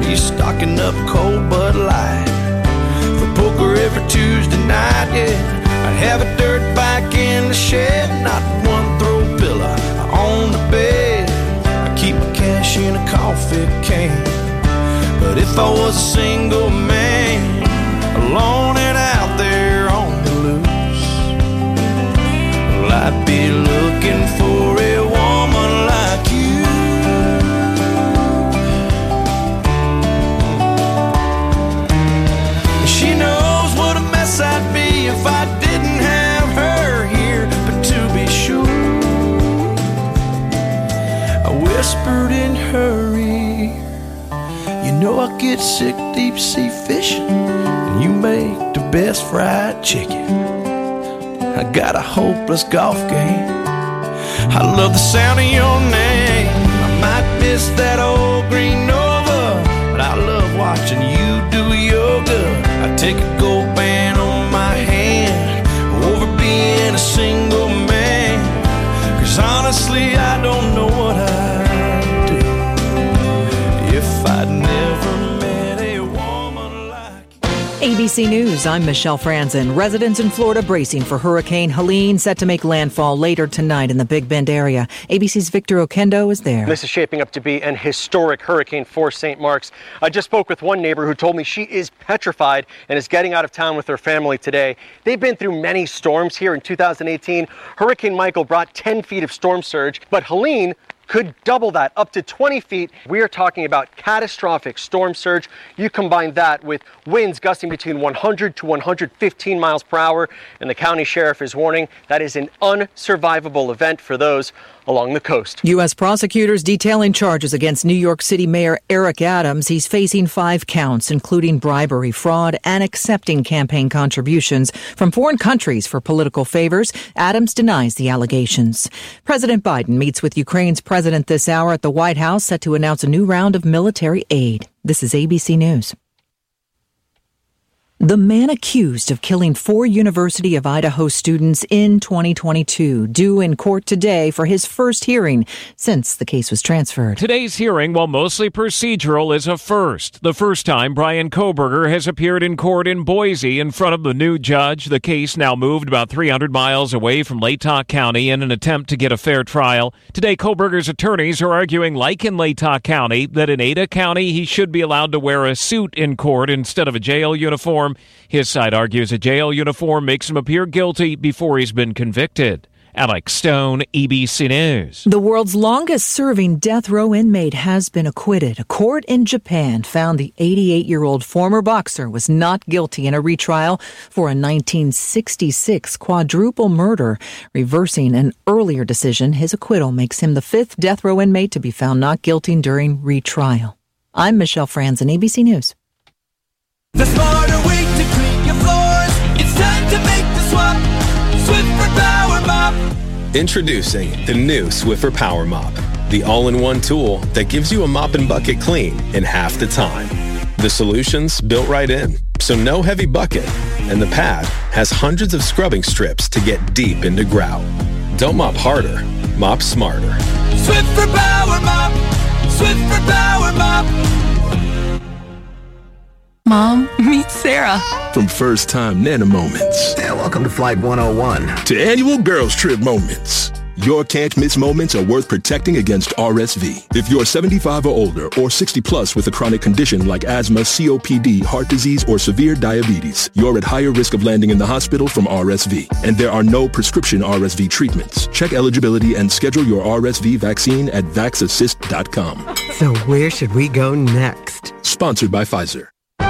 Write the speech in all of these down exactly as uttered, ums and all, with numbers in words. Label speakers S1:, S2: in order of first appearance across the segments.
S1: be stocking up cold Bud Light for poker every Tuesday night, yeah. I'd have a dirt bike in the shed, not one throw pillow on the bed. I keep my cash in a coffee can. But if I was a single man, alone and out there on the loose, well, I'd be looking for a woman like you. She knows what a mess I'd be if I didn't have her here. But to be sure, I whispered in her ear, you know I get sick deep sea fishing, and you make the best fried chicken. I got a hopeless golf game. I love the sound of your name. I might miss that old green Nova, but I love watching you do yoga. I take a gold band on my hand over being a single man, 'cause honestly I don't know what I'd do if I'd never met a woman like you.
S2: A B C News, I'm Michelle Franzen. Residents in Florida bracing for Hurricane Helene, set to make landfall later tonight in the Big Bend area. A B C's Victor Oquendo is there.
S3: This is shaping up to be an historic hurricane for Saint Mark's. I just spoke with one neighbor who told me she is petrified and is getting out of town with her family today. They've been through many storms here in two thousand eighteen. Hurricane Michael brought ten feet of storm surge, but Helene could double that, up to twenty feet. We are talking about catastrophic storm surge. You combine that with winds gusting between one hundred to one hundred fifteen miles per hour, and the county sheriff is warning that is an unsurvivable event for those along the coast.
S2: U S prosecutors detailing charges against New York City Mayor Eric Adams. He's facing five counts, including bribery, fraud, and accepting campaign contributions from foreign countries for political favors. Adams denies the allegations. President Biden meets with Ukraine's president this hour at the White House, set to announce a new round of military aid. This is A B C News. The man accused of killing four University of Idaho students in twenty twenty-two, due in court today for his first hearing since the case was transferred.
S4: Today's hearing, while mostly procedural, is a first. The first time Bryan Kohberger has appeared in court in Boise in front of the new judge. The case now moved about three hundred miles away from Latah County in an attempt to get a fair trial. Today, Kohberger's attorneys are arguing, like in Latah County, that in Ada County he should be allowed to wear a suit in court instead of a jail uniform. His side argues a jail uniform makes him appear guilty before he's been convicted. Alex Stone, A B C News.
S2: The world's longest-serving death row inmate has been acquitted. A court in Japan found the eighty-eight-year-old former boxer was not guilty in a retrial for a nineteen sixty-six quadruple murder. Reversing an earlier decision, his acquittal makes him the fifth death row inmate to be found not guilty during retrial. I'm Michelle Franzen, A B C News.
S1: The smarter way to clean your floors. It's time to make the swap. Swiffer Power Mop.
S5: Introducing the new Swiffer Power Mop, the all-in-one tool that gives you a mop and bucket clean in half the time. The solution's built right in, so no heavy bucket, and the pad has hundreds of scrubbing strips to get deep into grout. Don't mop harder, mop smarter.
S1: Swiffer Power Mop. Swiffer Power Mop.
S6: Mom, meet Sarah.
S7: From first-time Nana moments.
S8: Yeah, welcome to Flight one oh one.
S7: To annual girls trip moments. Your can't-miss moments are worth protecting against R S V. If you're seventy-five or older or sixty plus with a chronic condition like asthma, C O P D, heart disease, or severe diabetes, you're at higher risk of landing in the hospital from R S V. And there are no prescription R S V treatments. Check eligibility and schedule your R S V vaccine at vax assist dot com.
S9: So where should we go next?
S7: Sponsored by Pfizer.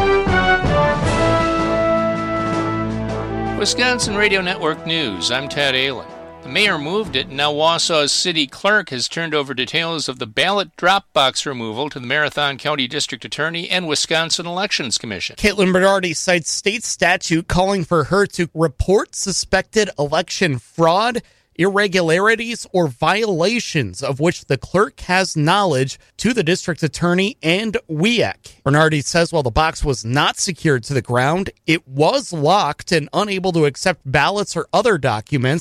S10: Wisconsin Radio Network News, I'm Ted Allen. The mayor moved it, and now Wausau's city clerk has turned over details of the ballot drop box removal to the Marathon County District Attorney and Wisconsin Elections Commission.
S11: Caitlin Bernardi cites state statute calling for her to report suspected election fraud, irregularities, or violations of which the clerk has knowledge to the district attorney and W I A C. Bernardi says while the box was not secured to the ground, it was locked and unable to accept ballots or other documents,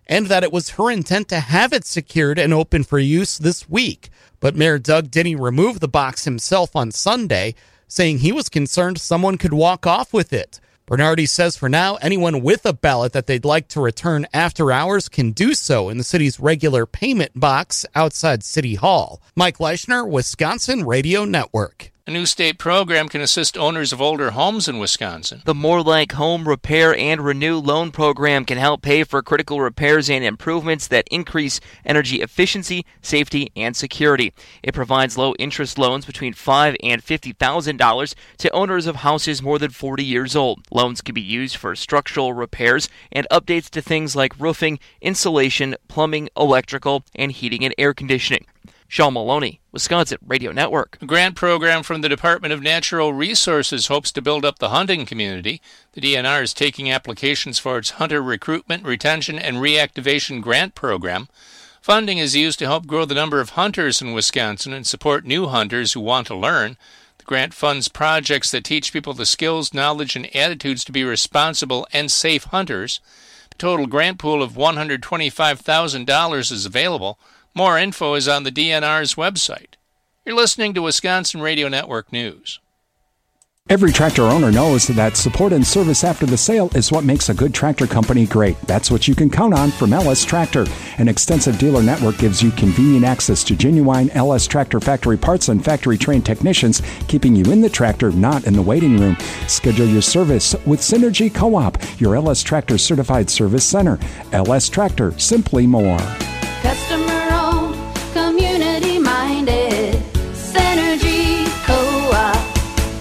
S11: and that it was her intent to have it secured and open for use this week. But Mayor Doug Denny removed the box himself on Sunday, saying he was concerned someone could walk off with it. Bernardi says for now, anyone with a ballot that they'd like to return after hours can do so in the city's regular payment box outside City Hall. Mike Leischner, Wisconsin Radio Network.
S10: A new state program can assist owners of older homes in Wisconsin.
S12: The More Like Home Repair and Renew loan program can help pay for critical repairs and improvements that increase energy efficiency, safety, and security. It provides low-interest loans between five thousand dollars and fifty thousand dollars to owners of houses more than forty years old. Loans can be used for structural repairs and updates to things like roofing, insulation, plumbing, electrical, and heating and air conditioning. Sean Maloney, Wisconsin Radio Network.
S10: A grant program from the Department of Natural Resources hopes to build up the hunting community. The D N R is taking applications for its hunter recruitment, retention, and reactivation grant program. Funding is used to help grow the number of hunters in Wisconsin and support new hunters who want to learn. The grant funds projects that teach people the skills, knowledge, and attitudes to be responsible and safe hunters. The total grant pool of one hundred twenty-five thousand dollars is available. More info is on the D N R's website. You're listening to Wisconsin Radio Network News.
S13: Every tractor owner knows that support and service after the sale is what makes a good tractor company great. That's what you can count on from L S Tractor. An extensive dealer network gives you convenient access to genuine L S Tractor factory parts and factory-trained technicians, keeping you in the tractor, not in the waiting room. Schedule your service with Synergy Co-op, your L S Tractor certified service center. L S Tractor, simply more.
S14: Customer-owned, community-minded, Synergy Co-op.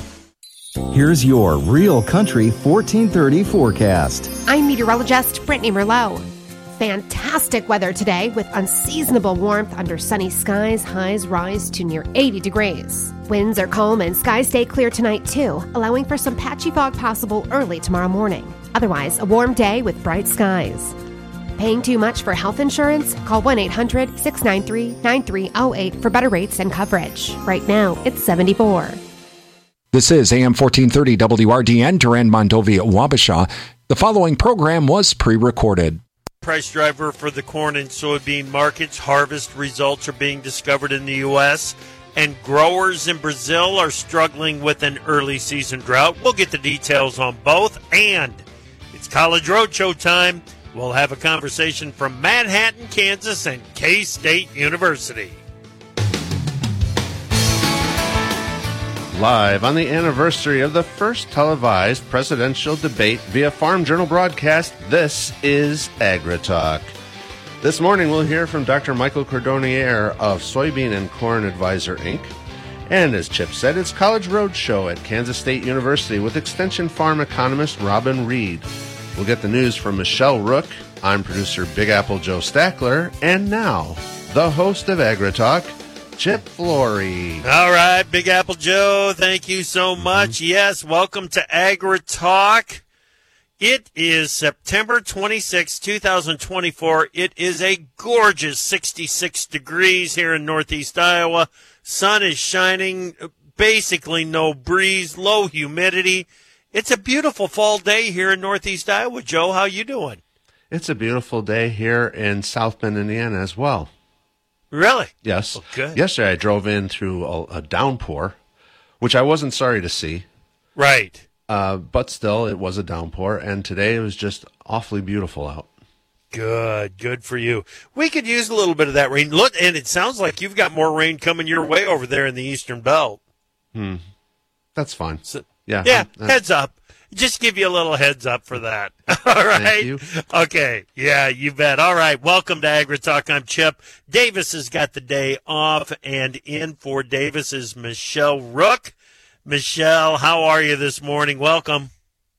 S15: Here's your Real Country fourteen thirty forecast.
S16: I'm meteorologist Brittany Merlot. Fantastic weather today with unseasonable warmth under sunny skies. Highs rise to near eighty degrees. Winds are calm and skies stay clear tonight too, allowing for some patchy fog possible early tomorrow morning. Otherwise, a warm day with bright skies. Paying too much for health insurance? Call one eight hundred six nine three nine three zero eight for better rates and coverage. Right now, it's seventy-four.
S13: This is A M fourteen thirty W R D N, Durand Mondovi, Wabasha. The following program was pre-recorded.
S17: Price driver for the corn and soybean markets. Harvest results are being discovered in the U S, and growers in Brazil are struggling with an early season drought. We'll get the details on both, and it's College Roadshow time. We'll have a conversation from Manhattan, Kansas, and K-State University.
S18: Live on the anniversary of the first televised presidential debate via Farm Journal broadcast, this is AgriTalk. This morning we'll hear from Doctor Michael Cordonnier of Soybean and Corn Advisor, Incorporated. And as Chip said, it's College Roadshow at Kansas State University with Extension Farm economist Robin Reed. We'll get the news from Michelle Rook. I'm producer Big Apple Joe Stackler. And now, the host of AgriTalk, Chip Flory.
S17: All right, Big Apple Joe, thank you so much. Mm-hmm. Yes, welcome to AgriTalk. It is September twenty-sixth, twenty twenty-four. It is a gorgeous sixty-six degrees here in Northeast Iowa. Sun is shining, basically no breeze, low humidity. It's a beautiful fall day here in Northeast Iowa. Joe, how you doing?
S18: It's a beautiful day here in South Bend, Indiana as well.
S17: Really?
S18: Yes.
S17: Well, good.
S18: Yesterday I drove in through a, a downpour, which I wasn't sorry to see.
S17: Right.
S18: Uh, but still, it was a downpour, and today it was just awfully beautiful out.
S17: Good. Good for you. We could use a little bit of that rain. Look, and it sounds like you've got more rain coming your way over there in the Eastern Belt.
S18: Hmm. That's fine.
S17: So,
S18: yeah.
S17: Yeah,
S18: uh,
S17: heads up. Just give you a little heads up for that. All right.
S18: Thank you.
S17: Okay. Yeah, you bet. All right. Welcome to AgriTalk. I'm Chip. Davis has got the day off, and in for Davis is Michelle Rook. Michelle, how are you this morning? Welcome.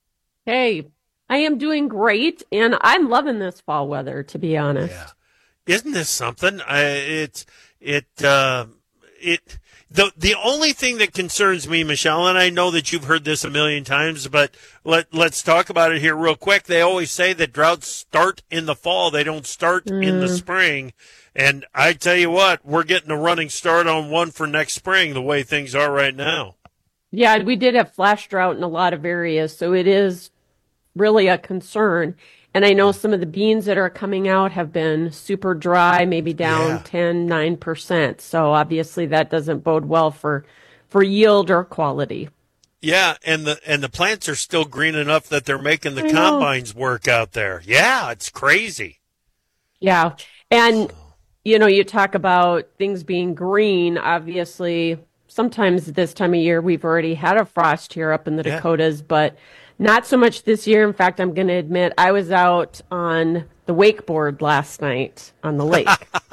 S19: Hey, I am doing great, and I'm loving this fall weather, to be honest.
S17: Yeah. Isn't this something? I, it, it, uh, it, The the only thing that concerns me, Michelle, and I know that you've heard this a million times, but let, let's talk about it here real quick. They always say that droughts start in the fall. They don't start mm. in the spring. And I tell you what, we're getting a running start on one for next spring the way things are right now.
S19: Yeah, we did have flash drought in a lot of areas, so it is really a concern. And I know some of the beans that are coming out have been super dry, maybe down
S17: Yeah.
S19: ten, nine percent. So obviously that doesn't bode well for, for yield or quality.
S17: Yeah, and the and the plants are still green enough that they're making the
S19: I know.
S17: combines work out there. Yeah, it's crazy.
S19: Yeah. And, you know, you talk about things being green. Obviously, sometimes this time of year, we've already had a frost here up in the
S17: Yeah.
S19: Dakotas, but not so much this year. In fact, I'm going to admit I was out on the wakeboard last night on the lake.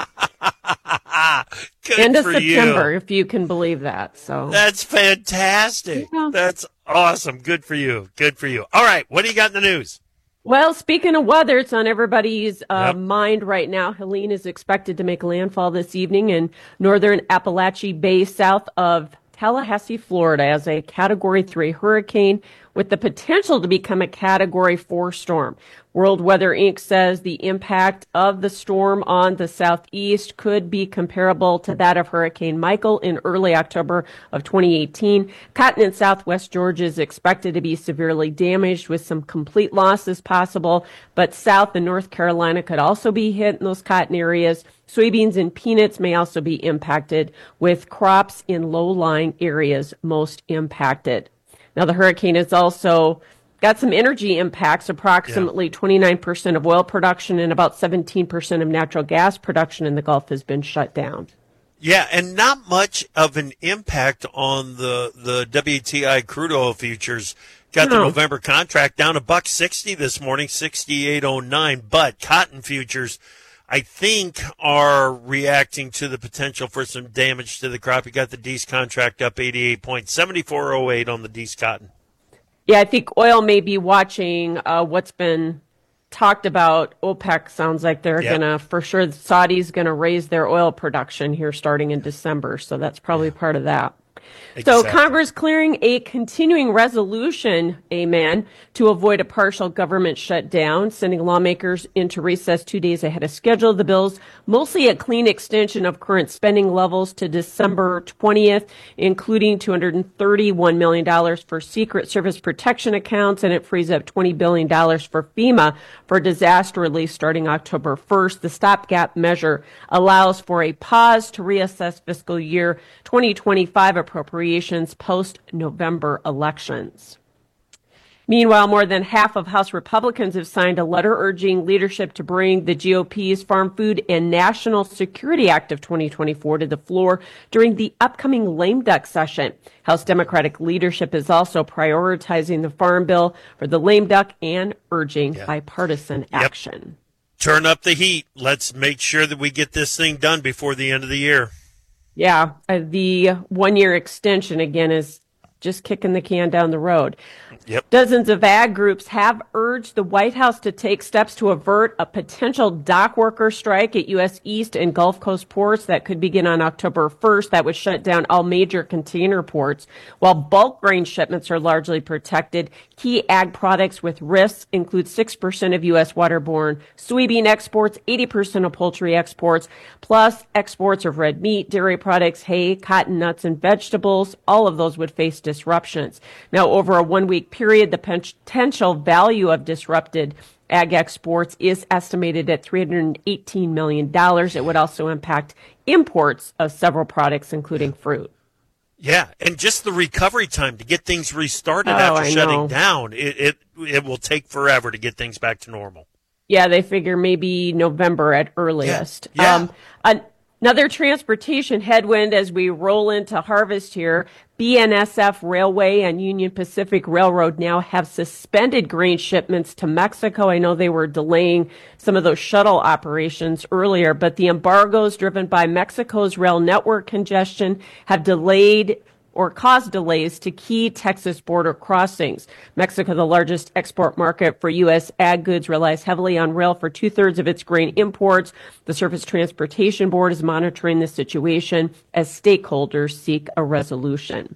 S17: Good
S19: End of
S17: for
S19: September,
S17: you.
S19: if you can believe that. So
S17: That's fantastic.
S19: Yeah.
S17: That's awesome. Good for you. Good for you. All right, what do you got in the news?
S19: Well, speaking of weather, it's on everybody's uh,
S17: Yep.
S19: mind right now. Helene is expected to make landfall this evening in northern Appalachia Bay, south of Tallahassee, Florida, as a Category three hurricane with the potential to become a Category four storm. World Weather Incorporated says the impact of the storm on the southeast could be comparable to that of Hurricane Michael in early October of twenty eighteen. Cotton in southwest Georgia is expected to be severely damaged with some complete losses possible, but South and North Carolina could also be hit in those cotton areas. Soybeans and peanuts may also be impacted, with crops in low-lying areas most impacted. Now, the hurricane has also got some energy impacts. Approximately twenty-nine percent of oil production and about seventeen percent of natural gas production in the Gulf has been shut down.
S17: Yeah, and not much of an impact on the the W T I crude oil futures. Got the
S19: No.
S17: November contract down a buck sixty this morning, sixty-eight oh nine. But cotton futures, I think, are reacting to the potential for some damage to the crop. You got the Dees contract up eighty-eight points, seventy-four oh eight on the Dees cotton.
S19: Yeah, I think oil may be watching uh, what's been talked about. OPEC sounds like they're
S17: Yep.
S19: going to, for sure, Saudi's going to raise their oil production here starting in December. So that's probably part of that. So
S17: Exactly.
S19: Congress clearing a continuing resolution, amen, to avoid a partial government shutdown, sending lawmakers into recess two days ahead of schedule. The bill's mostly a clean extension of current spending levels to December twentieth, including two hundred thirty-one million dollars for Secret Service protection accounts, and it frees up twenty billion dollars for FEMA for disaster relief starting October first. The stopgap measure allows for a pause to reassess fiscal year twenty twenty-five appropriations post-November elections. Meanwhile, more than half of House Republicans have signed a letter urging leadership to bring the G O P's Farm Food and National Security Act of twenty twenty-four to the floor during the upcoming lame duck session. House Democratic leadership is also prioritizing the Farm Bill for the lame duck and urging bipartisan action.
S17: Turn up the heat. Let's make sure that we get this thing done before the end of the year.
S19: Yeah, uh, the one-year extension, again, is just kicking the can down the road.
S17: Yep.
S19: Dozens of ag groups have urged the White House to take steps to avert a potential dock worker strike at U S East and Gulf Coast ports that could begin on October first. That would shut down all major container ports. While bulk grain shipments are largely protected, key ag products with risks include six percent of U S waterborne soybean exports, eighty percent of poultry exports, plus exports of red meat, dairy products, hay, cotton, nuts, and vegetables. All of those would face disruptions. Now, over a one-week period, the potential value of disrupted ag exports is estimated at three hundred eighteen million dollars. It would also impact imports of several products, including fruit.
S17: Yeah, and just the recovery time to get things restarted
S19: Oh,
S17: after
S19: I
S17: shutting
S19: know.
S17: down, it, it it will take forever to get things back to normal.
S19: Yeah, they figure maybe November at earliest.
S17: Yeah.
S19: Um, an- another transportation headwind as we roll into harvest here. B N S F Railway and Union Pacific Railroad now have suspended grain shipments to Mexico. I know they were delaying some of those shuttle operations earlier, but the embargoes driven by Mexico's rail network congestion have delayed or caused delays to key Texas border crossings. Mexico, the largest export market for U S ag goods, relies heavily on rail for two-thirds of its grain imports. The Surface Transportation Board is monitoring the situation as stakeholders seek a resolution.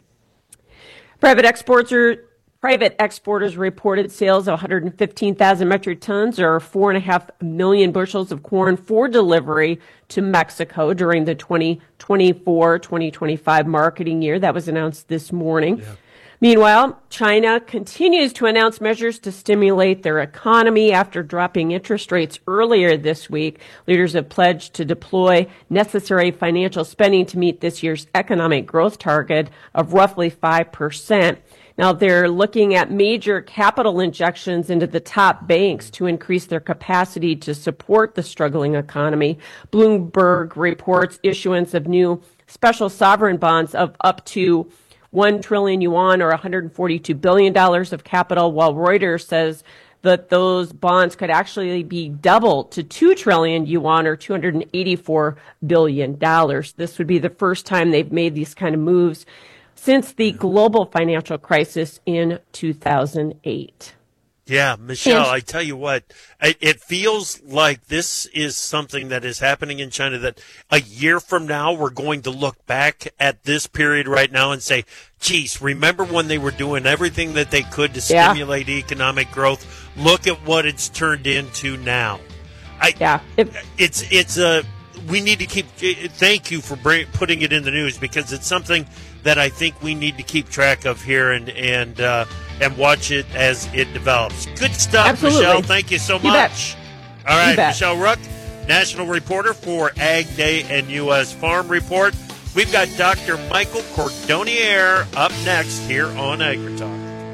S19: Private exporters Private exporters reported sales of one hundred fifteen thousand metric tons, or four and a half million bushels of corn for delivery to Mexico during the twenty twenty-four twenty twenty-five marketing year. That was announced this morning. Yeah. Meanwhile, China continues to announce measures to stimulate their economy after dropping interest rates earlier this week. Leaders have pledged to deploy necessary financial spending to meet this year's economic growth target of roughly five percent. Now, they're looking at major capital injections into the top banks to increase their capacity to support the struggling economy. Bloomberg reports issuance of new special sovereign bonds of up to one trillion yuan or one hundred forty-two billion dollars of capital, while Reuters says that those bonds could actually be doubled to two trillion yuan or two hundred eighty-four billion dollars. This would be the first time they've made these kind of moves since the global financial crisis in two thousand eight.
S17: Yeah, Michelle,
S19: And-
S17: I tell you what, it it feels like this is something that is happening in China that a year from now we're going to look back at this period right now and say, geez, remember when they were doing everything that they could to
S19: Yeah.
S17: stimulate economic growth? Look at what it's turned into now. I,
S19: yeah,
S17: it's it's a we need to keep. Thank you for bring, putting it in the news, because it's something that I think we need to keep track of here and and uh, and watch it as it develops. Good stuff,
S19: Absolutely.
S17: Michelle. Thank you so
S19: You bet.
S17: much. All right,
S19: You bet.
S17: Michelle Rook, national reporter for Ag Day and U S Farm Report. We've got Doctor Michael Cordonnier up next here on AgriTalk.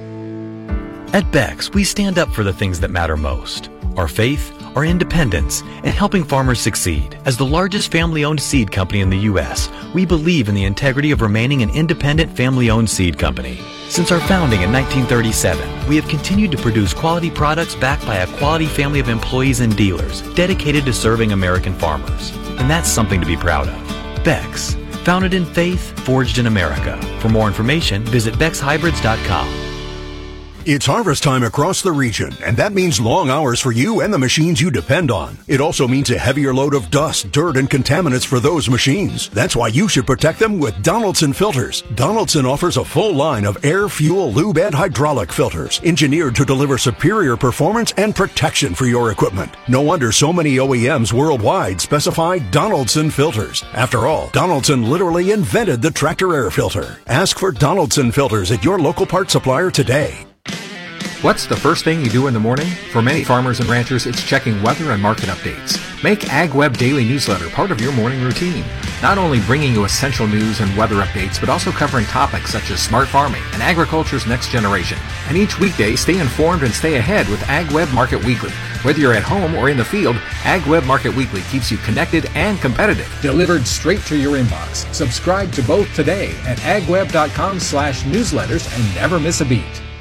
S20: At Bex, we stand up for the things that matter most: our faith, our independence, and helping farmers succeed. As the largest family-owned seed company in the U S, we believe in the integrity of remaining an independent family-owned seed company. Since our founding in nineteen thirty-seven, we have continued to produce quality products backed by a quality family of employees and dealers dedicated to serving American farmers. And that's something to be proud of. Bex, founded in faith, forged in America. For more information, visit bex hybrids dot com.
S21: It's harvest time across the region, and that means long hours for you and the machines you depend on. It also means a heavier load of dust, dirt, and contaminants for those machines. That's why you should protect them with Donaldson filters. Donaldson offers a full line of air, fuel, lube, and hydraulic filters, engineered to deliver superior performance and protection for your equipment. No wonder so many O E Ms worldwide specify Donaldson filters. After all, Donaldson literally invented the tractor air filter. Ask for Donaldson filters at your local parts supplier today.
S22: What's the first thing you do in the morning? For many farmers and ranchers, it's checking weather and market updates. Make AgWeb Daily Newsletter part of your morning routine. Not only bringing you essential news and weather updates, but also covering topics such as smart farming and agriculture's next generation. And each weekday, stay informed and stay ahead with AgWeb Market Weekly. Whether you're at home or in the field, AgWeb Market Weekly keeps you connected and competitive.
S13: Delivered straight to your inbox. Subscribe to both today at agweb.com slash newsletters and never miss a beat.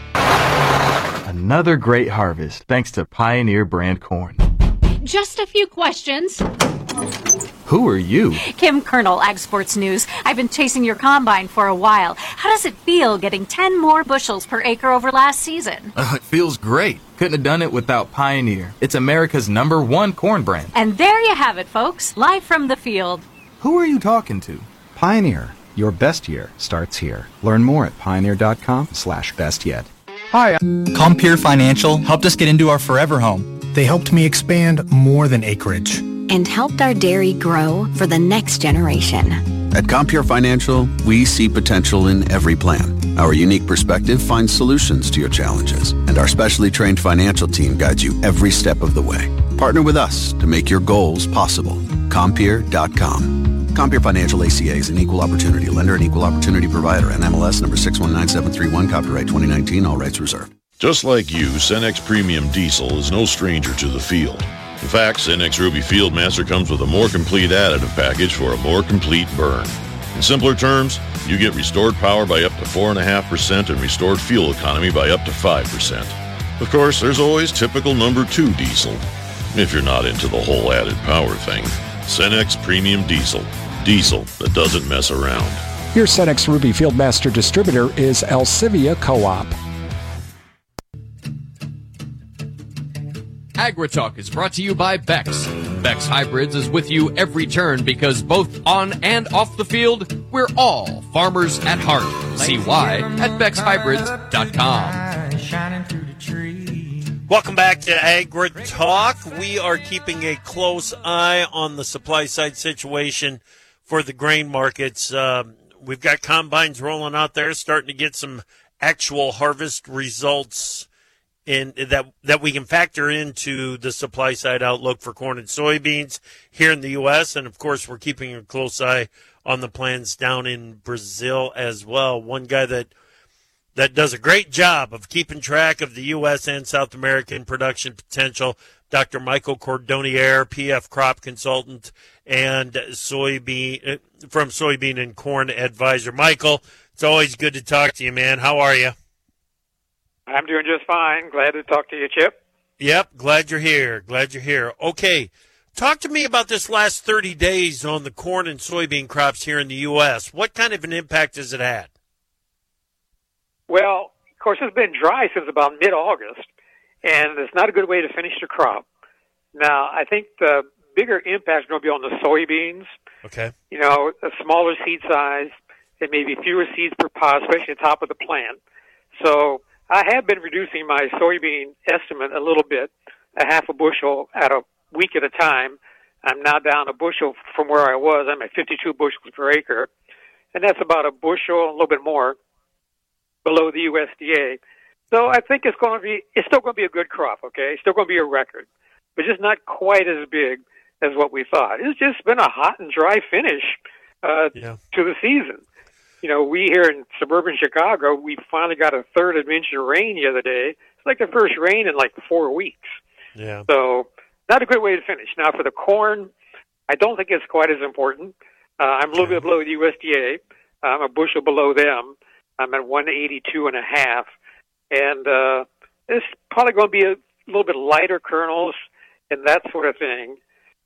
S23: Another great harvest thanks to Pioneer brand corn.
S24: Just a few questions.
S23: Who are you?
S24: Kim Kernel, Ag Sports News. I've been chasing your combine for a while. How does it feel getting ten more bushels per acre over last season?
S23: Uh, it feels great. Couldn't have done it without Pioneer. It's America's number one corn brand.
S24: And there you have it, folks. Live from the field.
S23: Who are you talking to?
S25: Pioneer. Your best year starts here. Learn more at pioneer.com slash best yet.
S26: Hi. Compeer Financial helped us get into our forever home. They helped me expand more than acreage.
S27: And helped our dairy grow for the next generation.
S28: At Compeer Financial, we see potential in every plan. Our unique perspective finds solutions to your challenges, and our specially trained financial team guides you every step of the way. Partner with us to make your goals possible. Compeer dot com. Compeer Financial A C A is an equal opportunity lender and equal opportunity provider. N M L S number six one nine seven three one, copyright twenty nineteen, all rights reserved.
S29: Just like you, Cenex Premium Diesel is no stranger to the field. In fact, Cenex Ruby Fieldmaster comes with a more complete additive package for a more complete burn. In simpler terms, you get restored power by up to four point five percent and restored fuel economy by up to five percent. Of course, there's always typical number two diesel, if you're not into the whole added power thing. Cenex Premium Diesel. Diesel that doesn't mess around.
S13: Your Cenex Ruby Fieldmaster distributor is Alcivia Co-op.
S30: AgriTalk is brought to you by Bex. Bex Hybrids is with you every turn because both on and off the field, we're all farmers at heart. See why at bex hybrids dot com.
S17: Welcome back to AgriTalk. We are keeping a close eye on the supply side situation for the grain markets. Um, we've got combines rolling out there, starting to get some actual harvest results in that that we can factor into the supply side outlook for corn and soybeans here in the U S. And, of course, we're keeping a close eye on the plans down in Brazil as well. One guy that that does a great job of keeping track of the U S and South American production potential, Doctor Michael Cordonnier, P F crop consultant and soybean from Soybean and Corn Advisor. Michael, it's always good to talk to you, man. How are you?
S1: I'm doing just fine. Glad to talk to you, Chip.
S17: Yep, glad you're here. Glad you're here. Okay, talk to me about this last thirty days on the corn and soybean crops here in the U S. What kind of an impact has it had?
S1: Well, of course, it's been dry since about mid-August, and it's not a good way to finish the crop. Now, I think the bigger impact is going to be on the soybeans.
S17: Okay.
S1: You know, a smaller seed size, and maybe fewer seeds per pod, especially at the top of the plant. So I have been reducing my soybean estimate a little bit, a half a bushel at a week at a time. I'm now down a bushel from where I was. I'm at fifty-two bushels per acre, and that's about a bushel, a little bit more, below the U S D A. So I think it's going to be, it's still going to be a good crop, okay? It's still going to be a record, but just not quite as big as what we thought. It's just been a hot and dry finish uh,
S17: yeah.
S1: to the season. You know, we here in suburban Chicago, we finally got a third of an inch of rain the other day. It's like the first rain in like four weeks.
S17: Yeah.
S1: So not a good way to finish. Now for the corn, I don't think it's quite as important. Uh, I'm a little bit below the U S D A. I'm a bushel below them. I'm at one eighty-two and a half. And uh, it's probably going to be a little bit lighter kernels and that sort of thing.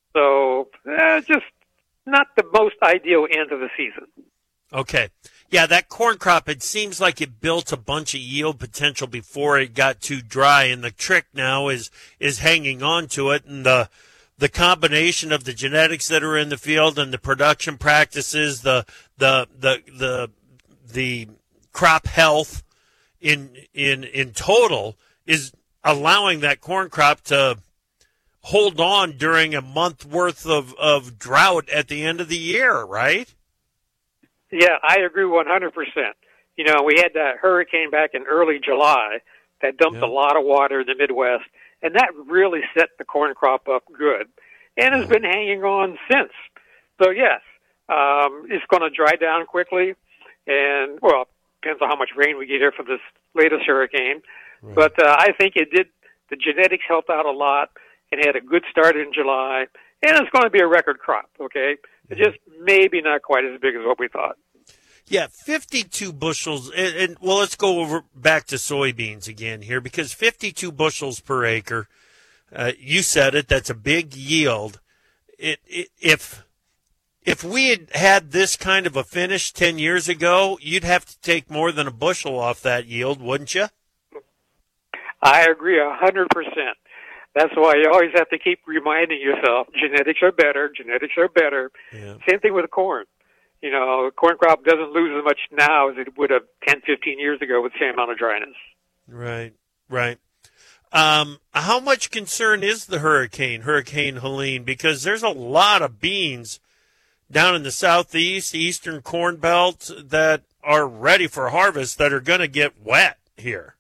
S1: So uh, just not the most ideal end of the season.
S17: Okay. Yeah, that corn crop, it seems like it built a bunch of yield potential before it got too dry, and the trick now is is hanging on to it, and the the combination of the genetics that are in the field and the production practices, the the the the the crop health in in in total is allowing that corn crop to hold on during a month worth of, of drought at the end of the year, right?
S1: Yeah, I agree one hundred percent. You know, we had that hurricane back in early July that dumped
S17: Yeah.
S1: a lot of water in the Midwest, and that really set the corn crop up good, and has been hanging on since. So, yes, um, it's going to dry down quickly, and, well, depends on how much rain we get here from this latest hurricane.
S17: Right.
S1: But uh, I think it did, the genetics helped out a lot, and had a good start in July, and it's going to be a record crop, okay? It's just maybe not quite as big as what we thought.
S17: Yeah, fifty-two bushels, and, and well, let's go over back to soybeans again here, because fifty-two bushels per acre, uh, you said it, that's a big yield. It, it, if if we had had this kind of a finish ten years ago, you'd have to take more than a bushel off that yield, wouldn't you?
S1: I agree a hundred percent. That's why you always have to keep reminding yourself, genetics are better, genetics are better.
S17: Yeah.
S1: Same thing with corn. You know, the corn crop doesn't lose as much now as it would have ten, fifteen years ago with the same amount of dryness.
S17: Right, right. Um, how much concern is the hurricane, Hurricane Helene? Because there's a lot of beans down in the southeast, eastern corn belt that are ready for harvest that are going to get wet here.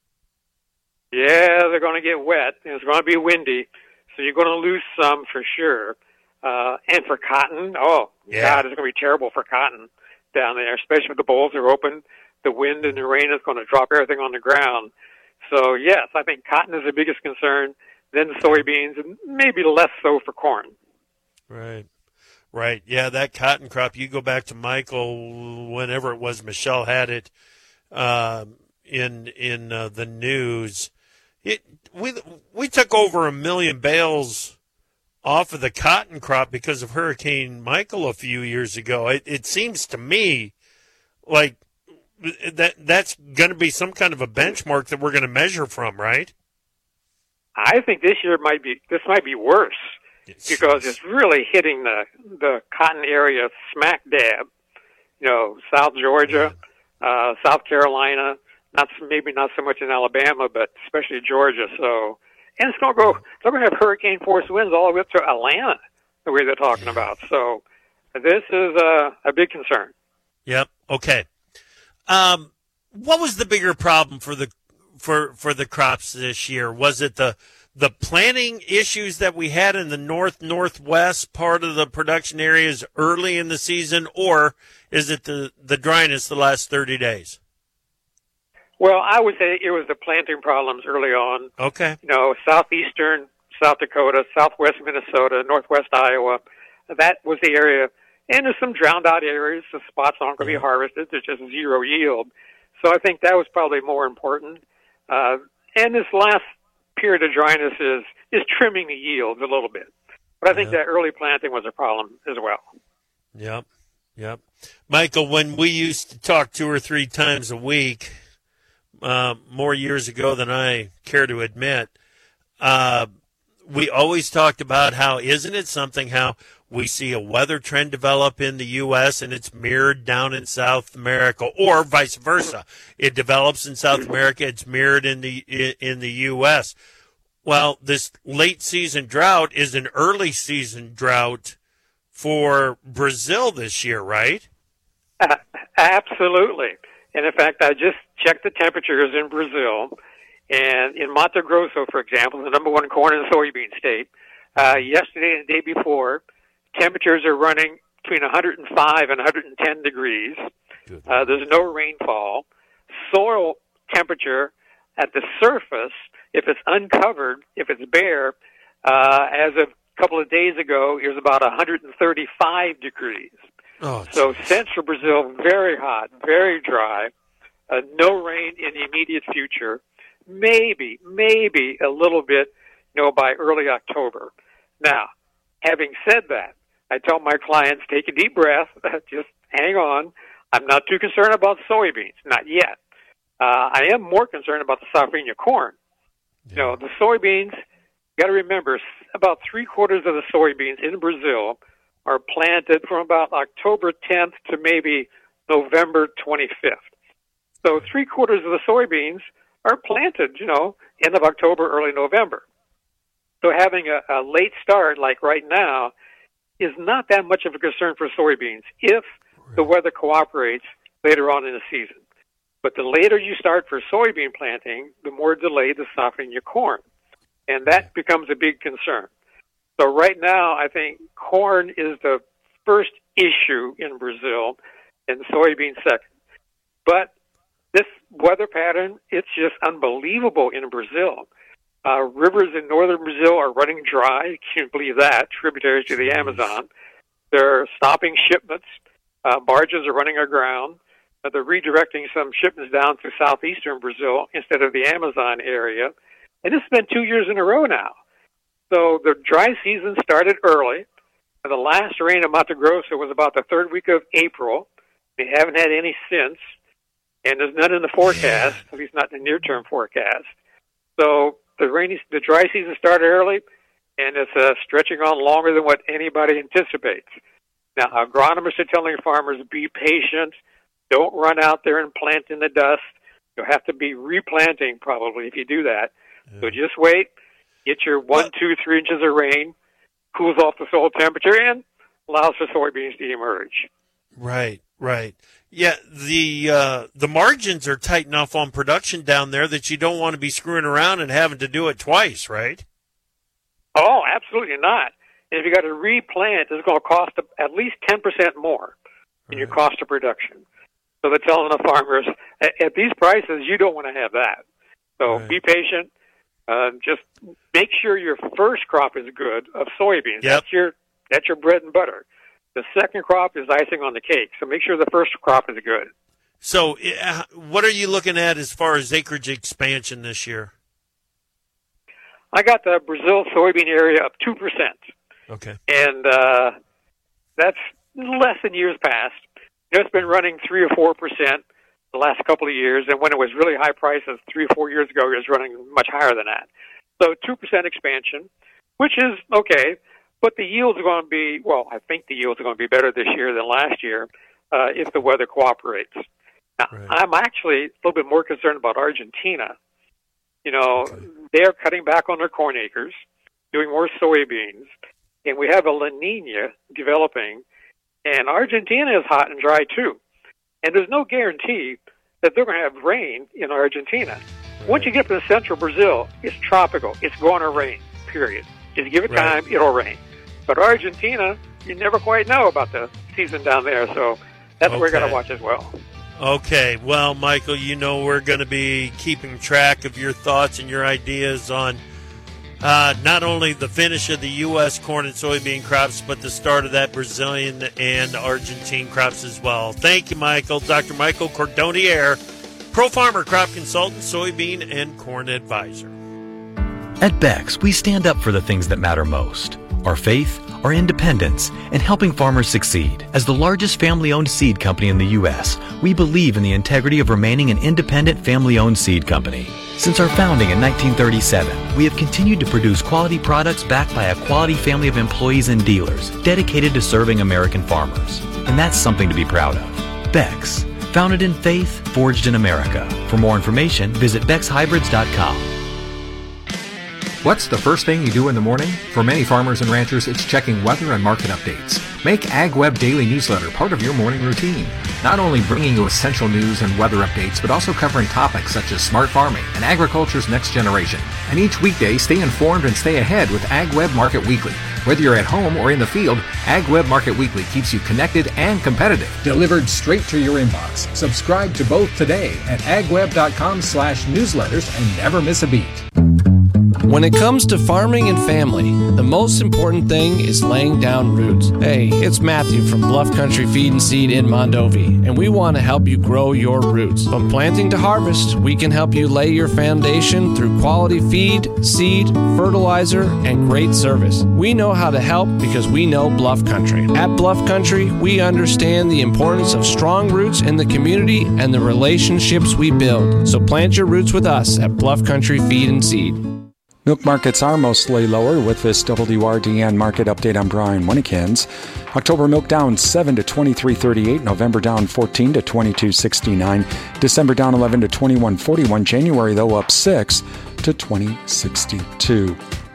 S1: Yeah, they're going to get wet, and it's going to be windy, so you're going to lose some for sure. Uh, and for cotton, oh,
S17: Yeah.
S1: God, it's going to be terrible for cotton down there, especially if the bowls are open. The wind and the rain is going to drop everything on the ground. So, yes, I think cotton is the biggest concern, then soybeans, and maybe less so for corn.
S17: Right, right. Yeah, that cotton crop, you go back to Michael, whenever it was Michelle had it uh, in in uh, the news. It we we took over a million bales off of the cotton crop because of Hurricane Michael a few years ago. It, it seems to me like that that's going to be some kind of a benchmark that we're going to measure from, right?
S1: I think this year might be this might be worse because it's really hitting the the cotton area smack dab. You know, South Georgia, uh, South Carolina, not maybe not so much in Alabama, but especially Georgia. So, and it's going to go. They're going to have hurricane force winds all the way up to Atlanta, the way they're talking about. So, this is a, a big concern.
S17: Yep. Okay. Um, what was the bigger problem for the for for the crops this year? Was it the the planting issues that we had in the north northwest part of the production areas early in the season, or is it the the dryness the last thirty days?
S1: Well, I would say it was the planting problems early on.
S17: Okay.
S1: You know, southeastern South Dakota, southwest Minnesota, northwest Iowa, that was the area. And there's some drowned out areas. The spots aren't going to be harvested. There's just zero yield. So I think that was probably more important. Uh, and this last period of dryness is, is trimming the yields a little bit. But I think
S17: Yep.
S1: that early planting was a problem as well.
S17: Yep. Yep. Michael, when we used to talk two or three times a week, uh, more years ago than I care to admit, uh, we always talked about how, isn't it something, how we see a weather trend develop in the U S and it's mirrored down in South America, or vice versa. It develops in South America, it's mirrored in the in the U S. Well, this late season drought is an early season drought for Brazil this year, right?
S1: Uh, absolutely. And in fact, I just checked the temperatures in Brazil. And in Mato Grosso, for example, the number one corn and soybean state, uh, yesterday and the day before, temperatures are running between one hundred five and one hundred ten degrees. Uh, there's no rainfall. Soil temperature at the surface, if it's uncovered, if it's bare, uh, as of a couple of days ago, it was about one hundred thirty-five degrees.
S17: Oh,
S1: so central Brazil, very hot, very dry, uh, no rain in the immediate future. Maybe, maybe a little bit, you know, by early October. Now, having said that, I tell my clients, take a deep breath, just hang on. I'm not too concerned about soybeans, not yet. Uh, I am more concerned about the safrinha corn. You know, the soybeans, you got to remember, about three quarters of the soybeans in Brazil are planted from about October tenth to maybe November twenty-fifth. So three quarters of the soybeans are planted, you know, end of October, early November. So having a, a late start, like right now, is not that much of a concern for soybeans if the weather cooperates later on in the season. But the later you start for soybean planting, the more delayed the safrinha corn. And that becomes a big concern. So right now, I think corn is the first issue in Brazil and soybean second. But this weather pattern, it's just unbelievable in Brazil. Uh, rivers in northern Brazil are running dry. Can you believe that? Tributaries to the Amazon. They're stopping shipments. Uh, barges are running aground. Uh, they're redirecting some shipments down to southeastern Brazil instead of the Amazon area. And this has been two years in a row now. So the dry season started early. The last rain in Mato Grosso was about the third week of April. They haven't had any since. And there's none in the forecast, at least not in the near-term forecast. So the rainy, the dry season started early, and it's uh, stretching on longer than what anybody anticipates. Now, agronomists are telling farmers, be patient. Don't run out there and plant in the dust. You'll have to be replanting probably if you do that. Yeah. So just wait. Get your one, two, three inches of rain, cools off the soil temperature, and allows for soybeans to emerge.
S17: Right, right. Yeah, the uh, the margins are tight enough on production down there that you don't want to be screwing around and having to do it twice, right?
S1: Oh, absolutely not. And if you got to replant, it's going to cost at least ten percent more in your cost of production. So they're telling the farmers, at, at these prices, you don't want to have that. So right. Be patient. Uh, just make sure your first crop is good of soybeans.
S17: Yep.
S1: That's your that's your bread and butter. The second crop is icing on the cake. So make sure the first crop is good.
S17: So uh, what are you looking at as far as acreage expansion this year?
S1: I got the Brazil soybean area up two percent.
S17: Okay.
S1: And uh, that's less than years past. You know, it's been running three or four percent the last couple of years, and when it was really high prices three or four years ago, it was running much higher than that. So two percent expansion, which is okay, but the yields are going to be, well, I think the yields are going to be better this year than last year uh, if the weather cooperates. Now, right. I'm actually a little bit more concerned about Argentina. You know, okay. They're cutting back on their corn acres, doing more soybeans, and we have a La Nina developing, and Argentina is hot and dry too. And there's no guarantee that they're going to have rain in Argentina. Once you get up to central Brazil, it's tropical. It's going to rain, period. Just give it time,
S17: Right.
S1: it'll rain. But Argentina, you never quite know about the season down there, so that's what we're going
S17: Okay.
S1: to watch as well.
S17: Okay, well, Michael, you know we're going to be keeping track of your thoughts and your ideas on uh, not only the finish of the U S corn and soybean crops, but the start of that Brazilian and Argentine crops as well. Thank you, Michael. Doctor Michael Cordonier, Pro Farmer Crop Consultant, Soybean and Corn Advisor.
S20: At Bex, we stand up for the things that matter most. Our faith, our independence, and helping farmers succeed. As the largest family-owned seed company in the U S, we believe in the integrity of remaining an independent family-owned seed company. Since our founding in nineteen thirty-seven, we have continued to produce quality products backed by a quality family of employees and dealers dedicated to serving American farmers. And that's something to be proud of. Bex, founded in faith, forged in America. For more information, visit bex hybrids dot com.
S22: What's the first thing you do in the morning? For many farmers and ranchers, it's checking weather and market updates. Make AgWeb Daily Newsletter part of your morning routine. Not only bringing you essential news and weather updates, but also covering topics such as smart farming and agriculture's next generation. And each weekday, stay informed and stay ahead with AgWeb Market Weekly. Whether you're at home or in the field, AgWeb Market Weekly keeps you connected and competitive.
S26: Delivered straight to your inbox. Subscribe to both today at agweb.com slash newsletters and never miss a beat.
S2: When it comes to farming and family, the most important thing is laying down roots. Hey, it's Matthew from Bluff Country Feed and Seed in Mondovi, and we want to help you grow your roots. From planting to harvest, we can help you lay your foundation through quality feed, seed, fertilizer, and great service. We know how to help because we know Bluff Country. At Bluff Country, we understand the importance of strong roots in the community and the relationships we build. So plant your roots with us at Bluff Country Feed and Seed.
S13: Milk markets are mostly lower. With this W R D N market update, I'm Brian Winnekins. October milk down seven to twenty-three thirty-eight. November down fourteen to twenty-two sixty-nine. December down eleven to twenty-one forty-one. January, though, up six to twenty sixty-two.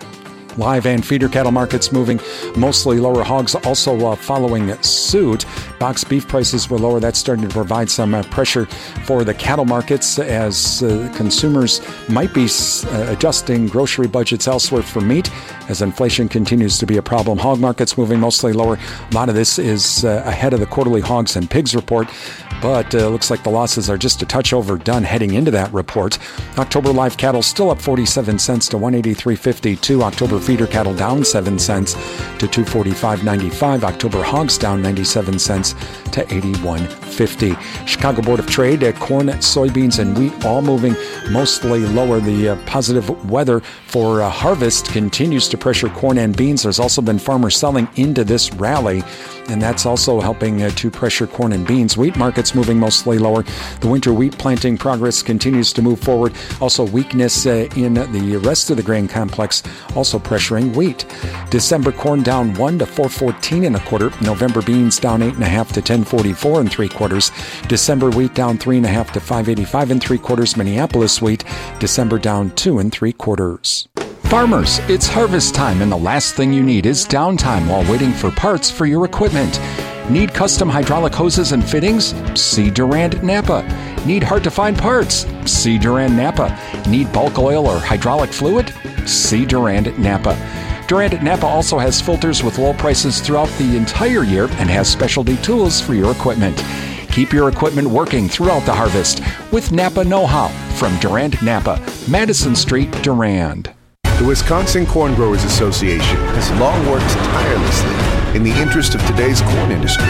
S13: Live and feeder cattle markets moving mostly lower. Hogs also uh, following suit. Box beef prices were lower. That's starting to provide some uh, pressure for the cattle markets as uh, consumers might be uh, adjusting grocery budgets elsewhere for meat as inflation continues to be a problem. Hog markets moving mostly lower. A lot of this is uh, ahead of the quarterly hogs and pigs report, but uh, looks like the losses are just a touch overdone heading into that report. October live cattle still up forty-seven cents to one eighty-three fifty-two. October feeder cattle down seven cents to two forty-five ninety-five. October hogs down ninety-seven cents to eighty-one fifty. Chicago Board of Trade, uh, corn, soybeans, and wheat all moving mostly lower. The uh, positive weather for uh, harvest continues to pressure corn and beans. There's also been farmers selling into this rally, and that's also helping uh, to pressure corn and beans. Wheat markets moving mostly lower. The winter wheat planting progress continues to move forward. Also weakness uh, in the rest of the grain complex also pressuring wheat. December corn down one to four fourteen and a quarter. November beans down eight and a half to ten forty-four and three quarters. December wheat down three and a half to five eighty-five and three quarters. Minneapolis wheat December down two and three quarters. Farmers, it's harvest time, and the last thing you need is downtime while waiting for parts for your equipment. Need custom hydraulic hoses and fittings? See Durand Napa. Need hard-to-find parts? See Durand Napa. Need bulk oil or hydraulic fluid? See Durand Napa. Durand Napa also has filters with low prices throughout the entire year and has specialty tools for your equipment. Keep your equipment working throughout the harvest with Napa Know-How from Durand Napa, Madison Street, Durand.
S3: The Wisconsin Corn Growers Association has long worked tirelessly in the interest of today's corn industry.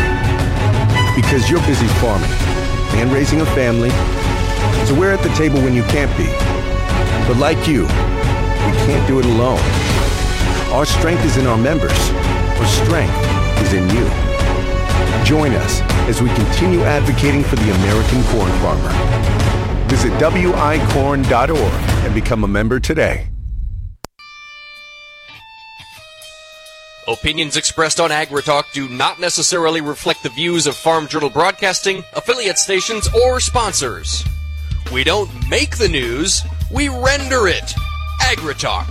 S3: Because you're busy farming and raising a family, so we're at the table when you can't be. But like you, we can't do it alone. Our strength is in our members. Our strength is in you. Join us as we continue advocating for the American corn farmer. Visit W I corn dot org and become a member today.
S30: Opinions expressed on AgriTalk do not necessarily reflect the views of Farm Journal Broadcasting, affiliate stations, or sponsors. We don't make the news, we render it. AgriTalk.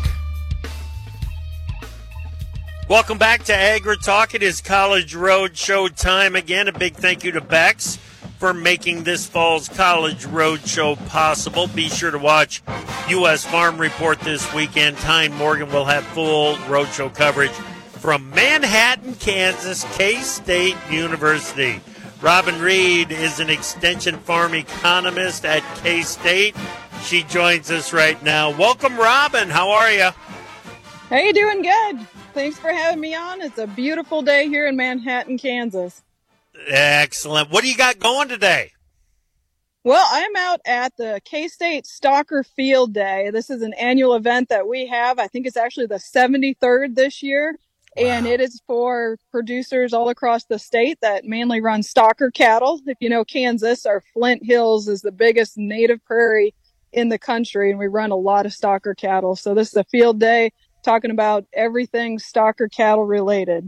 S17: Welcome back to AgriTalk. It is College Road Show time again. A big thank you to Bex for making this fall's College Roadshow possible. Be sure to watch U S Farm Report this weekend. Tyne Morgan will have full roadshow coverage from Manhattan, Kansas, K-State University. Robin Reed is an extension farm economist at K-State. She joins us right now. Welcome, Robin. How are you?
S4: Hey, doing good. Thanks for having me on. It's a beautiful day here in Manhattan, Kansas.
S17: Excellent. What do you got going today?
S4: Well, I'm out at the K-State Stalker Field Day. This is an annual event that we have. I think it's actually the seventy-third this year. Wow. And it is for producers all across the state that mainly run stalker cattle. If you know Kansas, our Flint Hills is the biggest native prairie in the country, and we run a lot of stalker cattle. So this is a field day talking about everything stalker cattle related.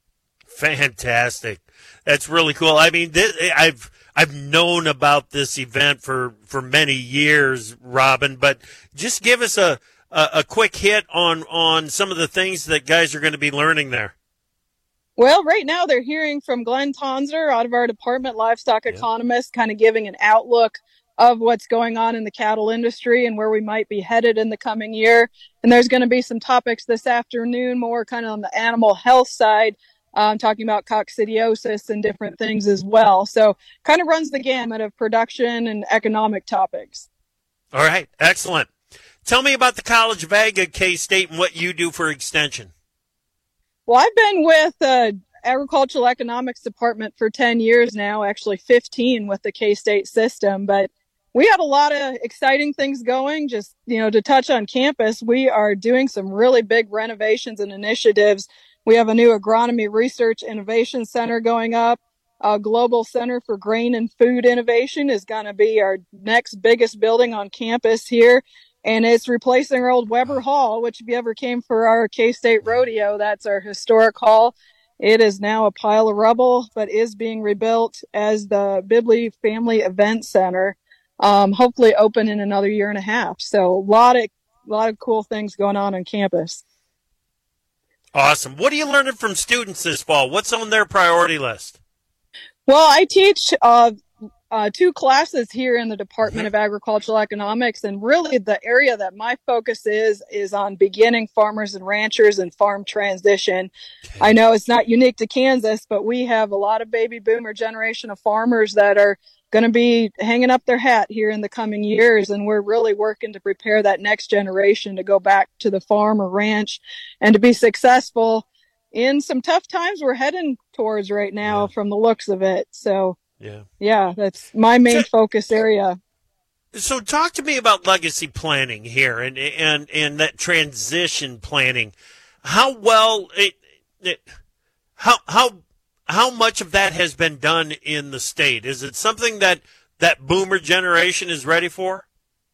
S17: Fantastic. That's really cool. I mean, this, I've I've known about this event for, for many years, Robin, but just give us a A, a quick hit on, on some of the things that guys are going to be learning there.
S4: Well, right now they're hearing from Glenn Tonser out of our department, livestock yeah. economist, kind of giving an outlook of what's going on in the cattle industry and where we might be headed in the coming year. And there's going to be some topics this afternoon, more kind of on the animal health side, um, talking about coccidiosis and different things as well. So kind of runs the gamut of production and economic topics.
S17: All right. Excellent. Tell me about the College of Ag at K-State and what you do for extension.
S4: Well, I've been with the Agricultural Economics Department for ten years now, actually fifteen with the K-State system. But we have a lot of exciting things going. Just, you know, to touch on campus, we are doing some really big renovations and initiatives. We have a new Agronomy Research Innovation Center going up. A Global Center for Grain and Food Innovation is going to be our next biggest building on campus here. And it's replacing our old Weber Hall, which if you ever came for our K-State Rodeo, that's our historic hall. It is now a pile of rubble, but is being rebuilt as the Bibley Family Event Center, um, hopefully open in another year and a half. So a lot of, a lot of cool things going on on campus.
S17: Awesome. What are you learning from students this fall? What's on their priority list?
S4: Well, I teach uh, Uh, two classes here in the Department of Agricultural Economics, and really the area that my focus is is on beginning farmers and ranchers and farm transition. I know it's not unique to Kansas, but we have a lot of baby boomer generation of farmers that are going to be hanging up their hat here in the coming years, and we're really working to prepare that next generation to go back to the farm or ranch and to be successful in some tough times we're heading towards right now yeah. from the looks of it. So Yeah. Yeah, that's my main so, focus area.
S17: So talk to me about legacy planning here and and, and that transition planning. How well it, it how how how much of that has been done in the state? Is it something that that boomer generation is ready for?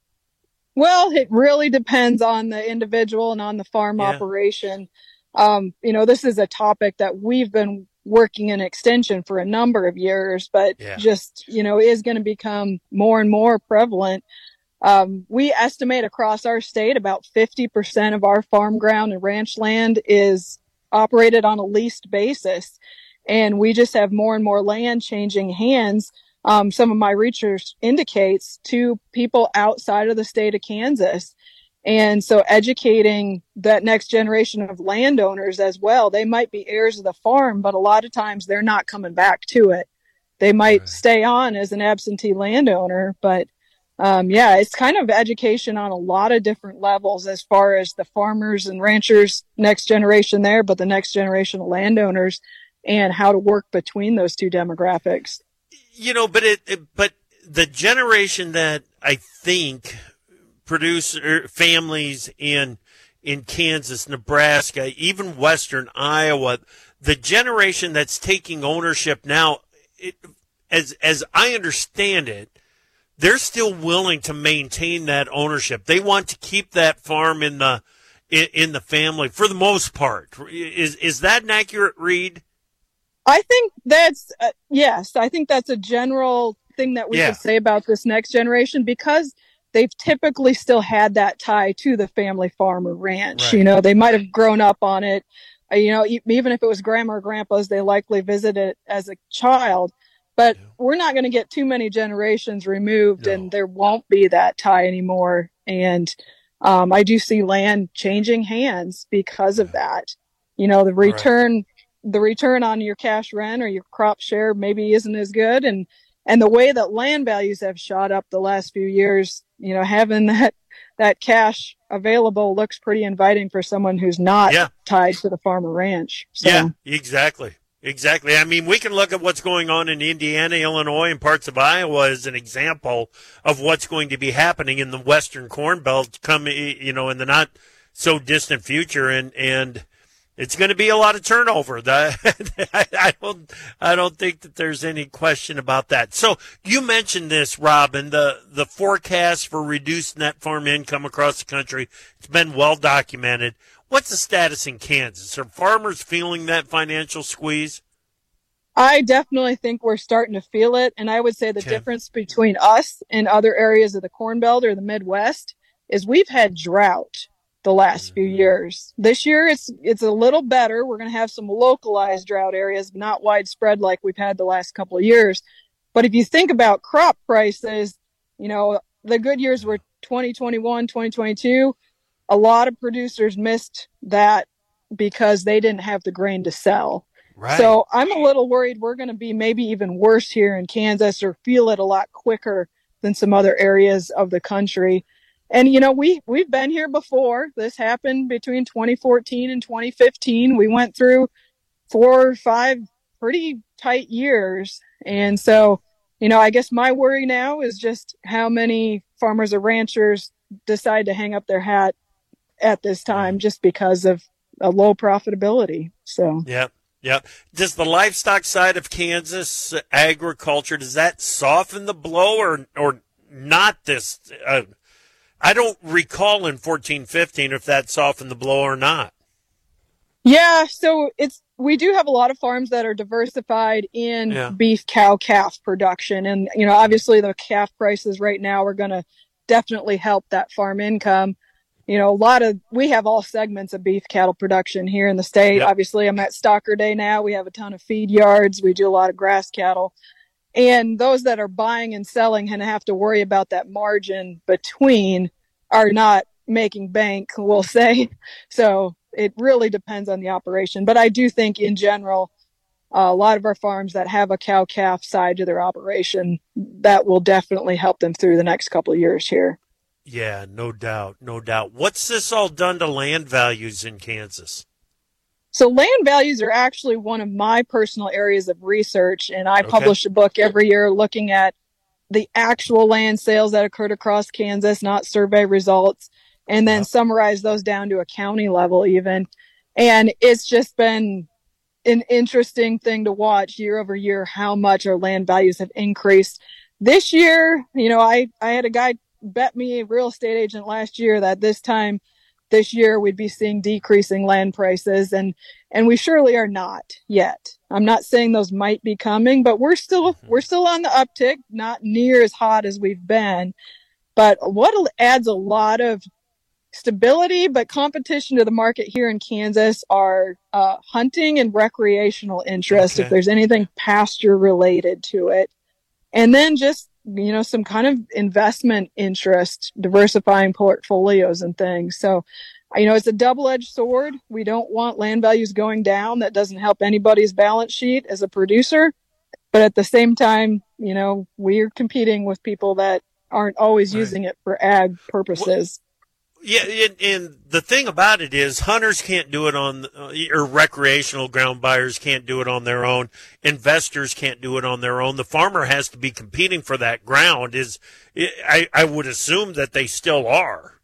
S4: Well, it really depends on the individual and on the farm yeah. operation. Um, you know, this is a topic that we've been working in extension for a number of years, but yeah. just, you know, is going to become more and more prevalent. Um, we estimate across our state about fifty percent of our farm ground and ranch land is operated on a leased basis. And we just have more and more land changing hands. Um, some of my research indicates to people outside of the state of Kansas. And so educating that next generation of landowners as well, they might be heirs of the farm, but a lot of times they're not coming back to it. They might right. stay on as an absentee landowner, but um, yeah, it's kind of education on a lot of different levels as far as the farmers and ranchers, next generation there, but the next generation of landowners and how to work between those two demographics.
S17: You know, but it, it but the generation that I think producer families in in Kansas, Nebraska, even Western Iowa, the generation that's taking ownership now, it, as as I understand it, they're still willing to maintain that ownership. They want to keep that farm in the in, in the family for the most part. Is is that an accurate read?
S4: I think that's uh, yes. I think that's a general thing that we yeah. could say about this next generation, because they've typically still had that tie to the family farm or ranch. Right. You know, they might have grown up on it. You know, even if it was grandma or grandpa's, they likely visited it as a child. but we're not going to get too many generations removed, no. and there won't be that tie anymore. And um, I do see land changing hands because of that. You know, the return, right. the return on your cash rent or your crop share maybe isn't as good. And, and the way that land values have shot up the last few years, you know, having that, that cash available looks pretty inviting for someone who's not
S17: yeah.
S4: tied to the farm or ranch. So.
S17: Yeah, exactly. Exactly. I mean, we can look at what's going on in Indiana, Illinois, and parts of Iowa as an example of what's going to be happening in the Western Corn Belt come, you know, in the not so distant future. And, and it's going to be a lot of turnover. The, I, I don't, I don't think that there's any question about that. So you mentioned this, Robin, the, the forecast for reduced net farm income across the country. It's been well documented. What's the status in Kansas? Are farmers feeling that financial squeeze?
S4: I definitely think we're starting to feel it. And I would say the okay. difference between us and other areas of the Corn Belt or the Midwest is we've had drought the last mm-hmm. few years. This year, it's it's a little better. We're going to have some localized drought areas, not widespread like we've had the last couple of years. But if you think about crop prices, you know, the good years were twenty twenty-one, twenty twenty-two. A lot of producers missed that because they didn't have the grain to sell.
S17: Right.
S4: So I'm a little worried we're going to be maybe even worse here in Kansas or feel it a lot quicker than some other areas of the country. And, you know, we, we've been here before. This happened between twenty fourteen and twenty fifteen. We went through four or five pretty tight years. And so, you know, I guess my worry now is just how many farmers or ranchers decide to hang up their hat at this time just because of a low profitability. So,
S17: yeah, yeah. Does the livestock side of Kansas uh, agriculture, does that soften the blow or, or not this? Uh, I don't recall in fourteen fifteen if that softened the blow or not.
S4: Yeah. So it's, we do have a lot of farms that are diversified in yeah. beef, cow, calf production. And, you know, obviously the calf prices right now are going to definitely help that farm income. You know, a lot of, we have all segments of beef cattle production here in the state. Yep. Obviously, I'm at Stalker Day now. We have a ton of feed yards. We do a lot of grass cattle. And those that are buying and selling and have to worry about that margin between are not making bank, we'll say. So it really depends on the operation. But I do think in general, uh, a lot of our farms that have a cow-calf side to their operation, that will definitely help them through the next couple of years here.
S17: Yeah, no doubt, no doubt. What's this all done to land values in Kansas?
S4: So land values are actually one of my personal areas of research, and I
S17: okay.
S4: publish a book every year looking at the actual land sales that occurred across Kansas, not survey results, and then yeah. summarize those down to a county level even. And it's just been an interesting thing to watch year over year how much our land values have increased. This year, you know, I, I had a guy bet me, a real estate agent last year, that this time this year we'd be seeing decreasing land prices, and and we surely are not yet. I'm not saying those might be coming, but we're still we're still on the uptick, not near as hot as we've been. But what adds a lot of stability but competition to the market here in Kansas are uh, hunting and recreational interest, okay. if there's anything pasture related to it, and then just, you know, some kind of investment interest, diversifying portfolios and things. So, you know, it's a double-edged sword. We don't want land values going down. That doesn't help anybody's balance sheet as a producer. But at the same time, you know, we're competing with people that aren't always right. using it for ag purposes.
S17: Well, yeah, and, and the thing about it is hunters can't do it on, uh, or recreational ground buyers can't do it on their own. Investors can't do it on their own. The farmer has to be competing for that ground. Is I, I would assume that they still are.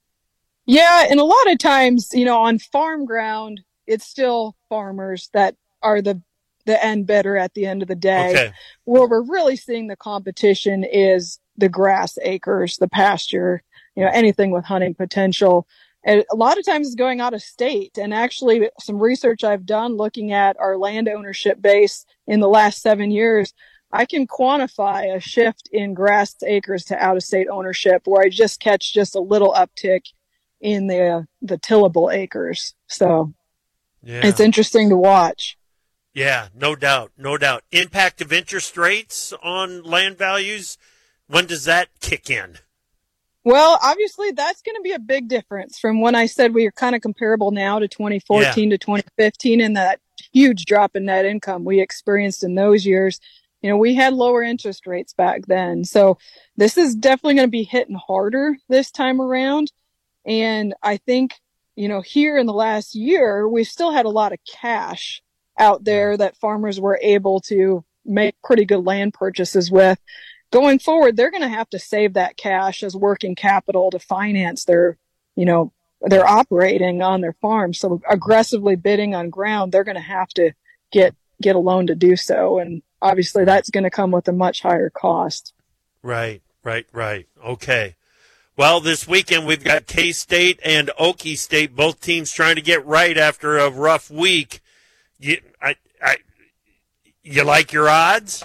S4: Yeah, and a lot of times, you know, on farm ground, it's still farmers that are the the end bidder at the end of the day.
S17: Okay.
S4: Where we're really seeing the competition is the grass acres, the pasture, you know, anything with hunting potential. And a lot of times it's going out of state. And actually some research I've done looking at our land ownership base in the last seven years, I can quantify a shift in grass acres to out of state ownership where I just catch just a little uptick in the, uh, the tillable acres. So
S17: yeah.
S4: it's interesting to watch.
S17: Yeah, no doubt, no doubt. Impact of interest rates on land values, when does that kick in?
S4: Well, obviously, that's going to be a big difference from when I said we are kind of comparable now to twenty fourteen yeah. to twenty fifteen, and that huge drop in net income we experienced in those years. You know, we had lower interest rates back then. So this is definitely going to be hitting harder this time around. And I think, you know, here in the last year, we've still had a lot of cash out there that farmers were able to make pretty good land purchases with. Going forward, they're going to have to save that cash as working capital to finance their, you know, their operating on their farm. So aggressively bidding on ground, they're going to have to get, get a loan to do so. And obviously that's going to come with a much higher cost.
S17: Right, right, right. Okay. Well, this weekend we've got K-State and Okie State, both teams trying to get right after a rough week. You, I, I, you like your odds?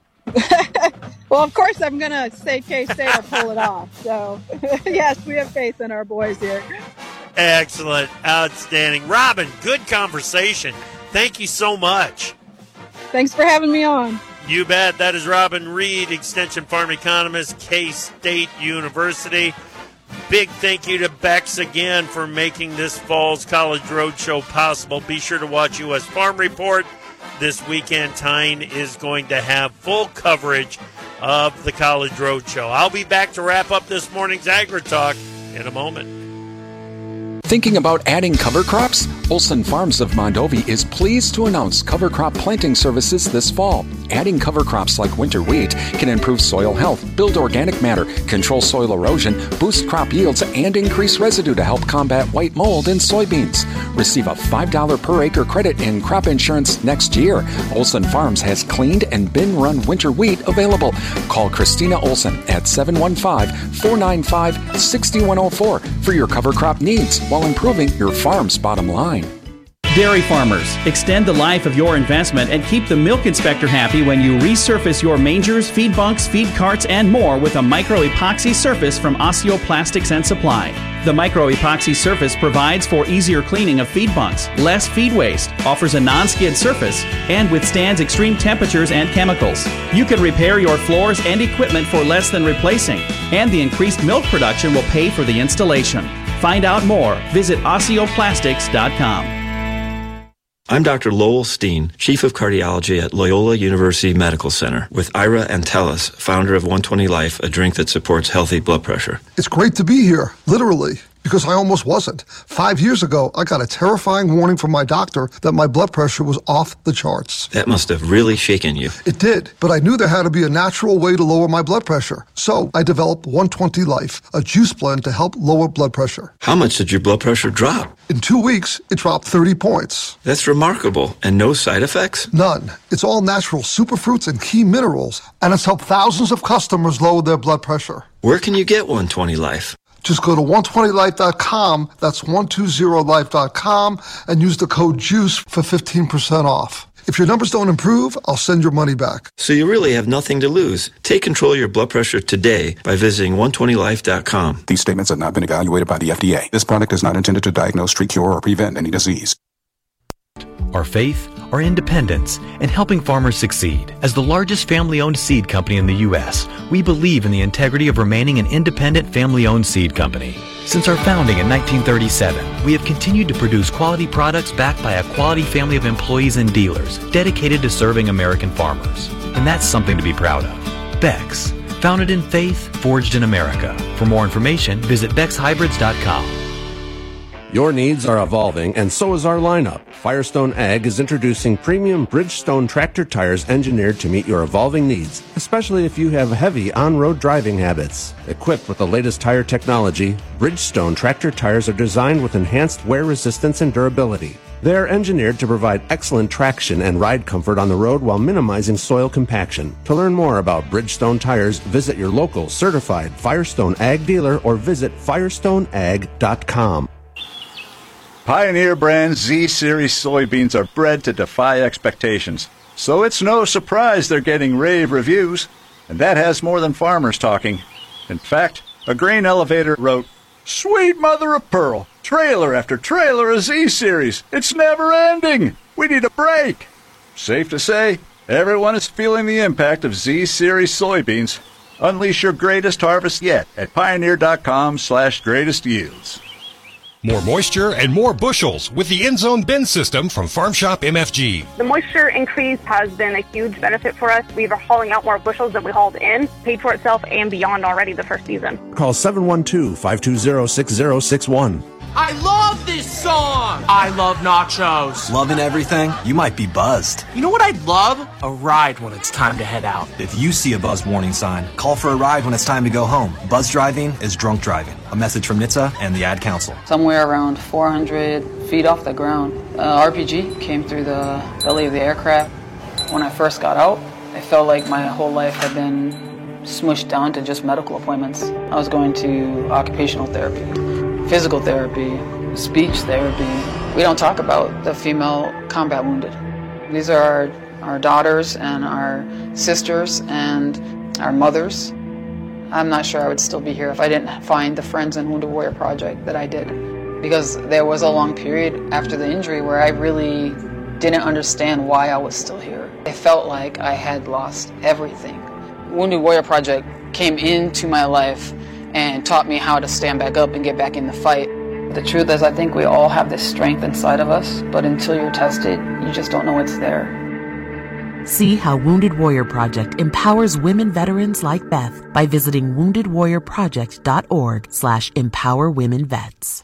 S4: Well, of course, I'm going to say K-State will pull it off. So, yes, we have faith in our boys here.
S17: Excellent. Outstanding. Robin, good conversation. Thank you so much.
S4: Thanks for having me on.
S17: You bet. That is Robin Reed, Extension Farm Economist, K-State University. Big thank you to Bex again for making this fall's College Roadshow possible. Be sure to watch U S Farm Report. This weekend, Tyne is going to have full coverage of the College Roadshow. I'll be back to wrap up this morning's Agri-Talk in a moment.
S13: Thinking about adding cover crops? Olson Farms of Mondovi is pleased to announce cover crop planting services this fall. Adding cover crops like winter wheat can improve soil health, build organic matter, control soil erosion, boost crop yields, and increase residue to help combat white mold in soybeans. Receive a five dollars per acre credit in crop insurance next year. Olson Farms has cleaned and bin-run winter wheat available. Call Christina Olson at seven one five, four nine five, six one zero four for your cover crop needs while improving your farm's bottom line.
S5: Dairy farmers, extend the life of your investment and keep the milk inspector happy when you resurface your mangers, feed bunks, feed carts, and more with a micro-epoxy surface from Osseo Plastics and Supply. The micro-epoxy surface provides for easier cleaning of feed bunks, less feed waste, offers a non-skid surface, and withstands extreme temperatures and chemicals. You can repair your floors and equipment for less than replacing, and the increased milk production will pay for the installation. Find out more. Visit osseo plastics dot com.
S6: I'm Doctor Lowell Steen, Chief of Cardiology at Loyola University Medical Center, with Ira Antelis, founder of one twenty Life, a drink that supports healthy blood pressure.
S7: It's great to be here, literally, because I almost wasn't. Five years ago, I got a terrifying warning from my doctor that my blood pressure was off the charts.
S6: That must have really shaken you.
S7: It did, but I knew there had to be a natural way to lower my blood pressure. So I developed one twenty Life, a juice blend to help lower blood pressure.
S6: How much did your blood pressure drop?
S7: In two weeks, it dropped thirty points.
S6: That's remarkable. And no side effects?
S7: None. It's all natural superfruits and key minerals, and it's helped thousands of customers lower their blood pressure.
S6: Where can you get one twenty Life?
S7: Just go to one twenty life dot com, that's one twenty life dot com, and use the code JUICE for fifteen percent off. If your numbers don't improve, I'll send your money back.
S6: So you really have nothing to lose. Take control of your blood pressure today by visiting one twenty life dot com.
S25: These statements have not been evaluated by the F D A. This product is not intended to diagnose, treat, cure, or prevent any disease.
S20: Our faith, our independence, and helping farmers succeed. As the largest family-owned seed company in the U S, we believe in the integrity of remaining an independent family-owned seed company. Since our founding in nineteen thirty-seven, we have continued to produce quality products backed by a quality family of employees and dealers dedicated to serving American farmers. And that's something to be proud of. Bex, founded in faith, forged in America. For more information, visit bex hybrids dot com.
S8: Your needs are evolving, and so is our lineup. Firestone Ag is introducing premium Bridgestone tractor tires engineered to meet your evolving needs, especially if you have heavy on-road driving habits. Equipped with the latest tire technology, Bridgestone tractor tires are designed with enhanced wear resistance and durability. They are engineered to provide excellent traction and ride comfort on the road while minimizing soil compaction. To learn more about Bridgestone tires, visit your local certified Firestone Ag dealer or visit firestone ag dot com.
S9: Pioneer brand Z-Series soybeans are bred to defy expectations, so it's no surprise they're getting rave reviews, and that has more than farmers talking. In fact, a grain elevator wrote, "Sweet mother of pearl, trailer after trailer of Z-Series. It's never ending. We need a break." Safe to say, everyone is feeling the impact of Z-Series soybeans. Unleash your greatest harvest yet at Pioneer.com slash greatest yields.
S10: More moisture and more bushels with the end-zone bin system from Farm Shop M F G.
S11: The moisture increase has been a huge benefit for us. We were hauling out more bushels than we hauled in. Paid for itself and beyond already the first season.
S8: Call seven one two, five two zero, six zero six one.
S12: I love this song! I love nachos.
S14: Loving everything? You might be buzzed.
S12: You know what I'd love? A ride when it's time to head out.
S14: If you see a buzz warning sign, call for a ride when it's time to go home. Buzz driving is drunk driving. A message from N H T S A and the Ad Council.
S15: Somewhere around four hundred feet off the ground, uh, R P G came through the belly of the aircraft. When I first got out, I felt like my whole life had been smushed down to just medical appointments. I was going to occupational therapy, physical therapy, speech therapy. We don't talk about the female combat wounded. These are our, our daughters and our sisters and our mothers. I'm not sure I would still be here if I didn't find the Friends and Wounded Warrior Project that I did. Because there was a long period after the injury where I really didn't understand why I was still here. I felt like I had lost everything. Wounded Warrior Project came into my life and taught me how to stand back up and get back in the fight. The truth is, I think we all have this strength inside of us, but until you're tested, you just don't know it's there.
S16: See how Wounded Warrior Project empowers women veterans like Beth by visiting wounded warrior project dot org slash empower women vets.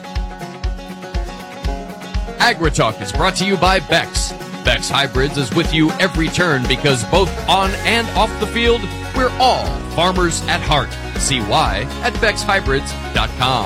S30: AgriTalk is brought to you by Bex. Bex Hybrids is with you every turn because both on and off the field, we're all farmers at heart. See why at bex hybrids dot com.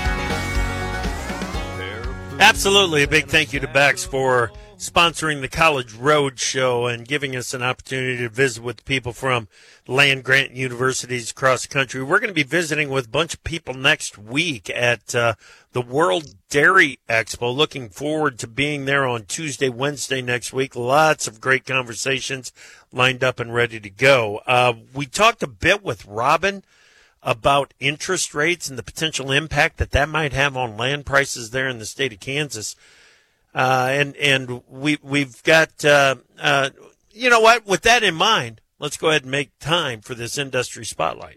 S17: Absolutely. A big thank you to Bex for sponsoring the College Road Show and giving us an opportunity to visit with people from land-grant universities across the country. We're going to be visiting with a bunch of people next week at uh, the World Dairy Expo. Looking forward to being there on Tuesday, Wednesday next week. Lots of great conversations lined up and ready to go. Uh, we talked a bit with Robin about interest rates and the potential impact that that might have on land prices there in the state of Kansas. Uh, and, and we, we've got, uh, uh, you know what, with that in mind, let's go ahead and make time for this industry spotlight.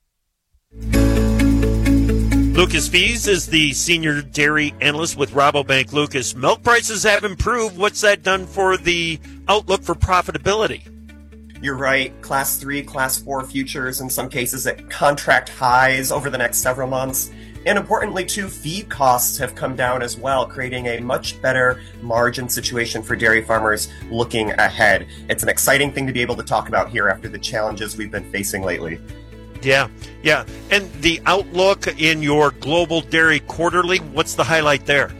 S17: Lucas Fees is the senior dairy analyst with Rabobank. Lucas, milk prices have improved. What's that done for the outlook for profitability?
S18: You're right. Class three, class four futures, in some cases at contract highs over the next several months. And importantly, too, feed costs have come down as well, creating a much better margin situation for dairy farmers looking ahead. It's an exciting thing to be able to talk about here after the challenges we've been facing lately.
S17: Yeah, yeah. And the outlook in your Global Dairy Quarterly, what's the highlight there?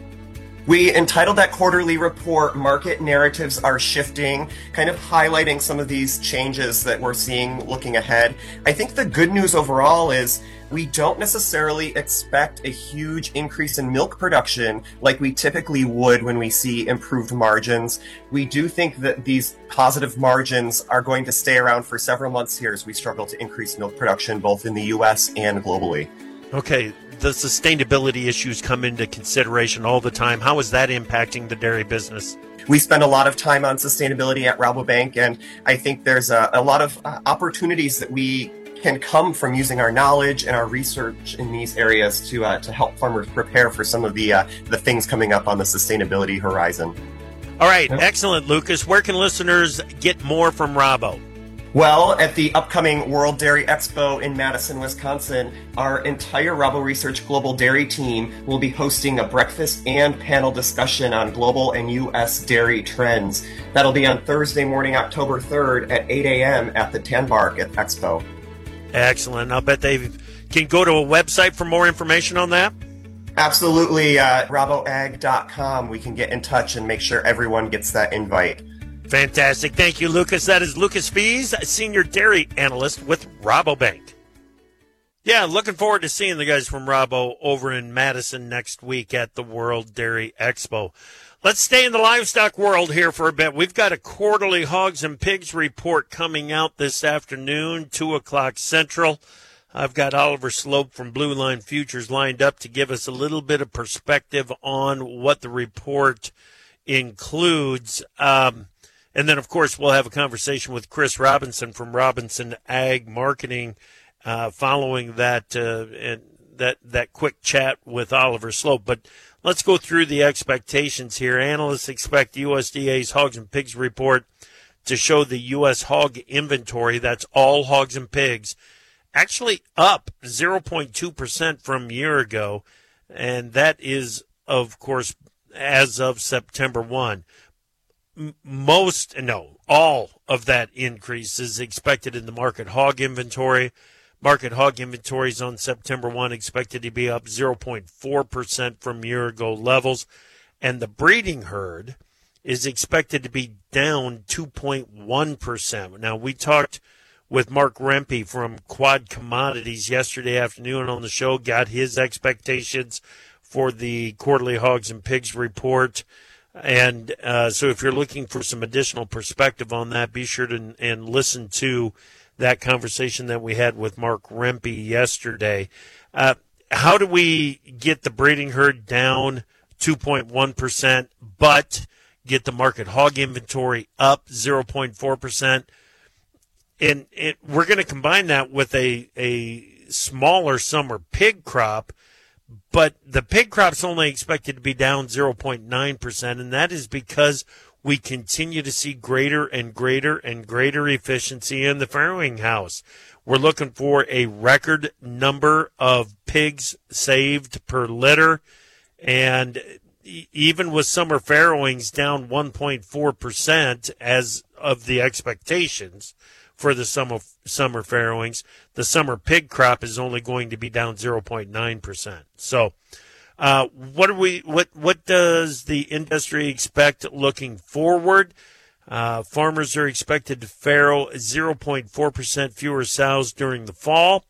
S18: We entitled that quarterly report, Market Narratives Are Shifting, kind of highlighting some of these changes that we're seeing looking ahead. I think the good news overall is we don't necessarily expect a huge increase in milk production like we typically would when we see improved margins. We do think that these positive margins are going to stay around for several months here as we struggle to increase milk production both in the U S and globally.
S17: Okay. The sustainability issues come into consideration all the time. How is that impacting the dairy business?
S18: We spend a lot of time on sustainability at Rabobank, and I think there's a, a lot of uh, opportunities that we can come from using our knowledge and our research in these areas to uh, to help farmers prepare for some of the uh, the things coming up on the sustainability horizon.
S17: All right, yep. Excellent, Lucas. Where can listeners get more from Rabo?
S18: Well, at the upcoming World Dairy Expo in Madison, Wisconsin, our entire Rabo Research Global Dairy team will be hosting a breakfast and panel discussion on global and U S dairy trends. That'll be on Thursday morning, October third at eight a.m. at the Tanbark at Expo.
S17: Excellent. I'll bet they can go to a website for more information on that.
S18: Absolutely. Uh, raboag dot com. We can get in touch and make sure everyone gets that invite.
S17: Fantastic. Thank you, Lucas. That is Lucas Fees, Senior Dairy Analyst with Rabobank. Yeah, looking forward to seeing the guys from Rabo over in Madison next week at the World Dairy Expo. Let's stay in the livestock world here for a bit. We've got a quarterly hogs and pigs report coming out this afternoon, two o'clock Central. I've got Oliver Slope from Blue Line Futures lined up to give us a little bit of perspective on what the report includes. Um, And then, of course, we'll have a conversation with Chris Robinson from Robinson Ag Marketing uh, following that uh, and that that quick chat with Oliver Slope. But let's go through the expectations here. Analysts expect U S D A's Hogs and Pigs report to show the U S hog inventory, that's all hogs and pigs, actually up zero point two percent from a year ago. And that is, of course, as of September first. Most, no, all of that increase is expected in the market hog inventory. Market hog inventories on September first expected to be up zero point four percent from year ago levels. And the breeding herd is expected to be down two point one percent. Now, we talked with Mark Rempe from Quad Commodities yesterday afternoon on the show, got his expectations for the quarterly hogs and pigs report. And uh, so if you're looking for some additional perspective on that, be sure to and listen to that conversation that we had with Mark Rempe yesterday. Uh, how do we get the breeding herd down two point one percent, but get the market hog inventory up zero point four percent? And it, we're going to combine that with a, a smaller summer pig crop, but the pig crop's only expected to be down zero point nine percent, and that is because we continue to see greater and greater and greater efficiency in the farrowing house. We're looking for a record number of pigs saved per litter, and even with summer farrowings down one point four percent as of the expectations for the summer summer farrowings, the summer pig crop is only going to be down zero point nine percent. So, uh, what are we? What what does the industry expect looking forward? Uh, farmers are expected to farrow zero point four percent fewer sows during the fall,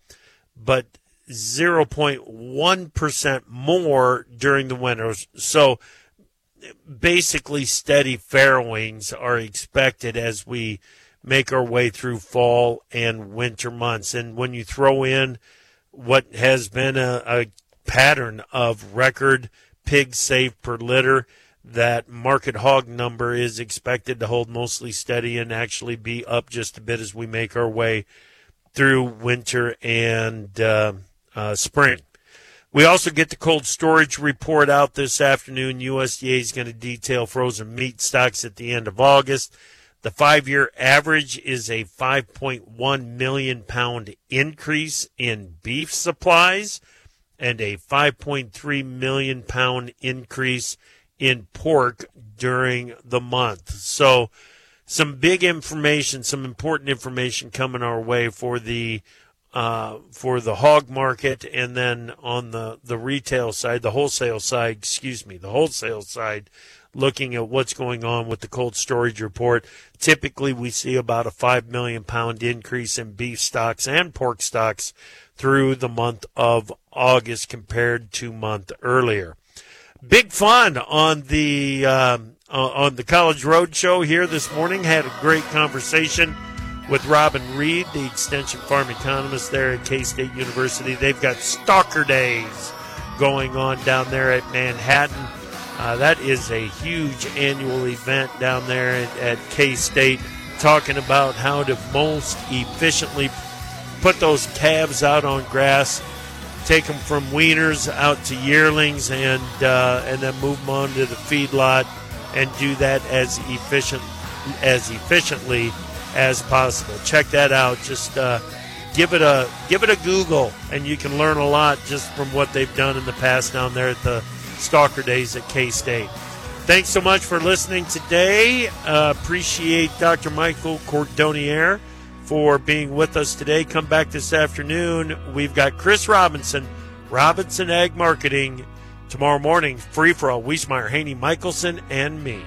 S17: but zero point one percent more during the winter. So, basically, steady farrowings are expected as we make our way through fall and winter months. And when you throw in what has been a, a pattern of record pigs saved per litter, that market hog number is expected to hold mostly steady and actually be up just a bit as we make our way through winter and uh, uh, spring. We also get the cold storage report out this afternoon. U S D A is going to detail frozen meat stocks at the end of August. The five-year average is a five point one million pound increase in beef supplies and a five point three million pound increase in pork during the month. So some big information, some important information coming our way for the uh, for the hog market, and then on the, the retail side, the wholesale side, excuse me, the wholesale side, looking at what's going on with the cold storage report. Typically, we see about a five million pound increase in beef stocks and pork stocks through the month of August compared to month earlier. Big fun on the um, on the College Road Show here this morning. Had a great conversation with Robin Reed, the Extension Farm Economist there at K-State University. They've got Stalker Days going on down there at Manhattan. Uh, that is a huge annual event down there at, at K-State, talking about how to most efficiently put those calves out on grass, take them from weaners out to yearlings, and uh, and then move them on to the feedlot, and do that as efficient as efficiently as possible. Check that out. Just uh, give it a give it a Google, and you can learn a lot just from what they've done in the past down there at the Stalker Days at K-State. Thanks so much for listening today. Uh, appreciate Doctor Michael Cordonnier for being with us today. Come back this afternoon. We've got Chris Robinson, Robinson Ag Marketing, tomorrow morning, free for all. Wiesmeyer, Haney, Michelson, and me.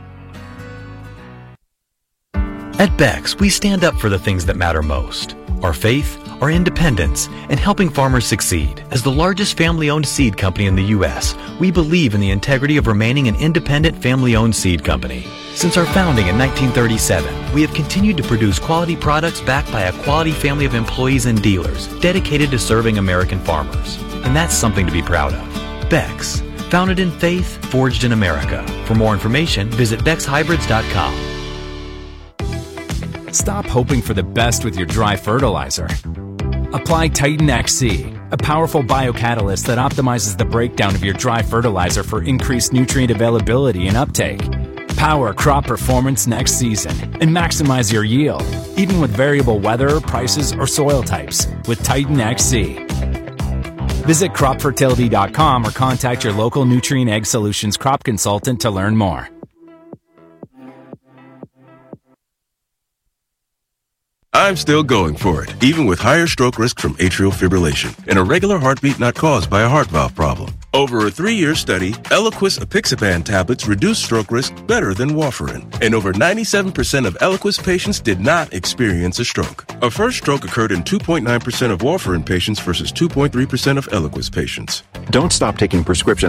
S20: At Beck's, we stand up for the things that matter most. Our faith, our independence, and helping farmers succeed. As the largest family-owned seed company in the U S, we believe in the integrity of remaining an independent family-owned seed company. Since our founding in nineteen thirty-seven, we have continued to produce quality products backed by a quality family of employees and dealers dedicated to serving American farmers. And that's something to be proud of. Beck's, founded in faith, forged in America. For more information, visit bex hybrids dot com.
S1: Stop hoping for the best with your dry fertilizer. Apply Titan X C, a powerful biocatalyst that optimizes the breakdown of your dry fertilizer for increased nutrient availability and uptake. Power crop performance next season and maximize your yield, even with variable weather, prices, or soil types with Titan X C. Visit crop fertility dot com or contact your local Nutrient Ag Solutions crop consultant to learn more.
S19: I'm still going for it, even with higher stroke risk from atrial fibrillation and a regular heartbeat not caused by a heart valve problem. Over a three-year study, Eliquis apixaban tablets reduce stroke risk better than warfarin, and over ninety-seven percent of Eliquis patients did not experience a stroke. A first stroke occurred in two point nine percent of warfarin patients versus two point three percent of Eliquis patients.
S21: Don't stop taking prescription